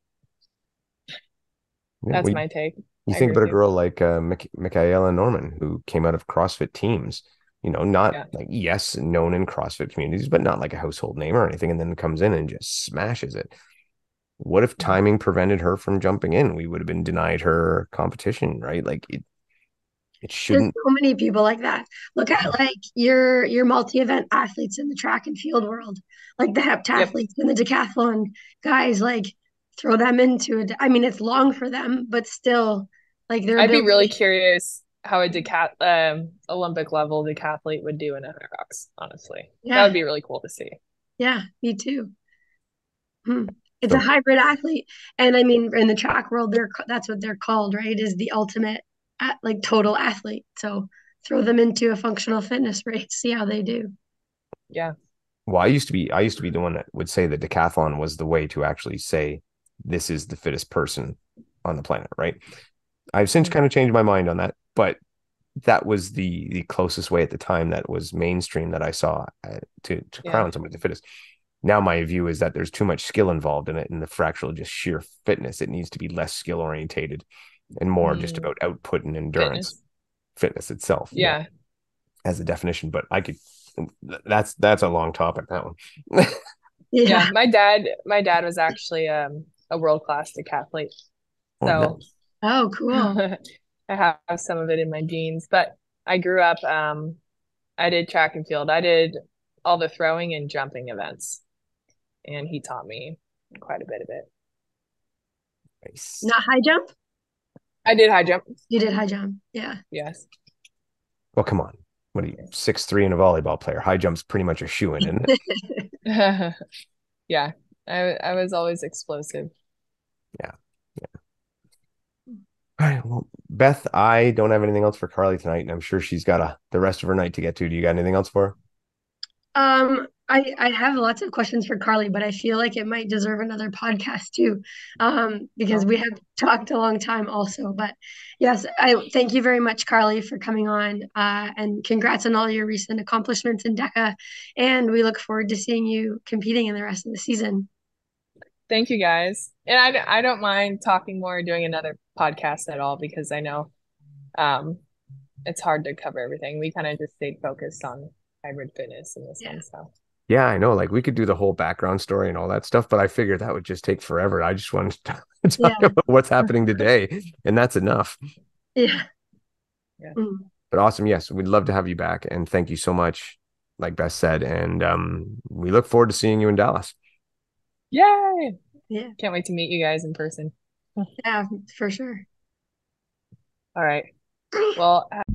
[SPEAKER 1] Yeah,
[SPEAKER 3] that's my take.
[SPEAKER 1] you
[SPEAKER 3] I
[SPEAKER 1] think
[SPEAKER 3] agree
[SPEAKER 1] about a
[SPEAKER 3] with you.
[SPEAKER 1] girl like Michaela Norman, who came out of CrossFit teams, not
[SPEAKER 3] Yeah.
[SPEAKER 1] like, yes, known in CrossFit communities, but not like a household name or anything, and then comes in and just smashes it. What if timing prevented her from jumping in? We would have been denied her competition, right? Like it
[SPEAKER 2] There's
[SPEAKER 1] shouldn't.
[SPEAKER 2] so many people like that. Look at like your multi-event athletes in the track and field world, like the
[SPEAKER 3] Yep.
[SPEAKER 2] heptathletes and the decathlon guys, like throw them into it. I mean, it's long for them, but still, like their
[SPEAKER 3] I'd be really
[SPEAKER 2] ability.
[SPEAKER 3] curious how a Olympic level decathlete would do in a Hyrox, honestly. That would
[SPEAKER 2] Yeah,
[SPEAKER 3] be really cool to see.
[SPEAKER 2] yeah, me too. Hmm. It's a
[SPEAKER 1] So
[SPEAKER 2] hybrid athlete, and I mean, in the track world, that's what they're called, right? Is the ultimate like total athlete. So throw them into a functional fitness race, see how they do.
[SPEAKER 3] Yeah.
[SPEAKER 1] well, I used to be the one that would say that decathlon was the way to actually say this is the fittest person on the planet, right? I've since
[SPEAKER 3] Mm.
[SPEAKER 1] kind of changed my mind on that, but that was the closest way at the time that was mainstream that I saw to
[SPEAKER 3] Yeah.
[SPEAKER 1] crown somebody the fittest. Now my view is that there's too much skill involved in it, and the fractional just sheer fitness. It needs to be less skill orientated and more just
[SPEAKER 3] Mm.
[SPEAKER 1] about output and endurance, fitness itself,
[SPEAKER 3] Yeah.
[SPEAKER 1] as a definition. But I could, that's a long topic, that one.
[SPEAKER 3] Yeah.
[SPEAKER 2] Yeah.
[SPEAKER 3] My dad was actually a world-class decathlete.
[SPEAKER 1] Oh,
[SPEAKER 3] So
[SPEAKER 1] nice.
[SPEAKER 2] Oh, cool.
[SPEAKER 3] I have some of it in my genes. But I grew up, I did track and field. I did all the throwing and jumping events, and he taught me quite a bit of it.
[SPEAKER 1] Nice.
[SPEAKER 2] Not high jump?
[SPEAKER 3] I did high jump.
[SPEAKER 2] You did high jump. Yeah.
[SPEAKER 3] Yes.
[SPEAKER 1] Well, come on. What are you, 6'3" and a volleyball player? High jump's pretty much a shoe-in, isn't it?
[SPEAKER 3] Yeah. I was always explosive.
[SPEAKER 1] Yeah. All right. Well, Beth, I don't have anything else for Carly tonight, and I'm sure she's got the rest of her night to get to. Do you got anything else for her?
[SPEAKER 2] I have lots of questions for Carly, but I feel like it might deserve another podcast too, because
[SPEAKER 3] Oh,
[SPEAKER 2] we have talked a long time also. But yes, I thank you very much, Carly, for coming on, and congrats on all your recent accomplishments in DECA. And we look forward to seeing you competing in the rest of the season.
[SPEAKER 3] thank you guys. And I don't mind talking more, doing another podcast at all because I know um it's hard to cover everything. We kind of just stayed focused on hybrid fitness in this
[SPEAKER 2] Yeah.
[SPEAKER 3] one. So
[SPEAKER 1] Yeah, I know. Like we could do the whole background story and all that stuff, but I figured that would just take forever. I just wanted to talk
[SPEAKER 2] Yeah.
[SPEAKER 1] about what's happening today, and that's enough.
[SPEAKER 2] Yeah.
[SPEAKER 3] yeah.
[SPEAKER 2] Mm.
[SPEAKER 1] But awesome. Yes, we'd love to have you back, and thank you so much, like Beth said, and we look forward to seeing you in Dallas.
[SPEAKER 3] Yay!
[SPEAKER 2] Yeah.
[SPEAKER 3] Can't wait to meet you guys in person.
[SPEAKER 2] Yeah, for sure.
[SPEAKER 3] All right. Well,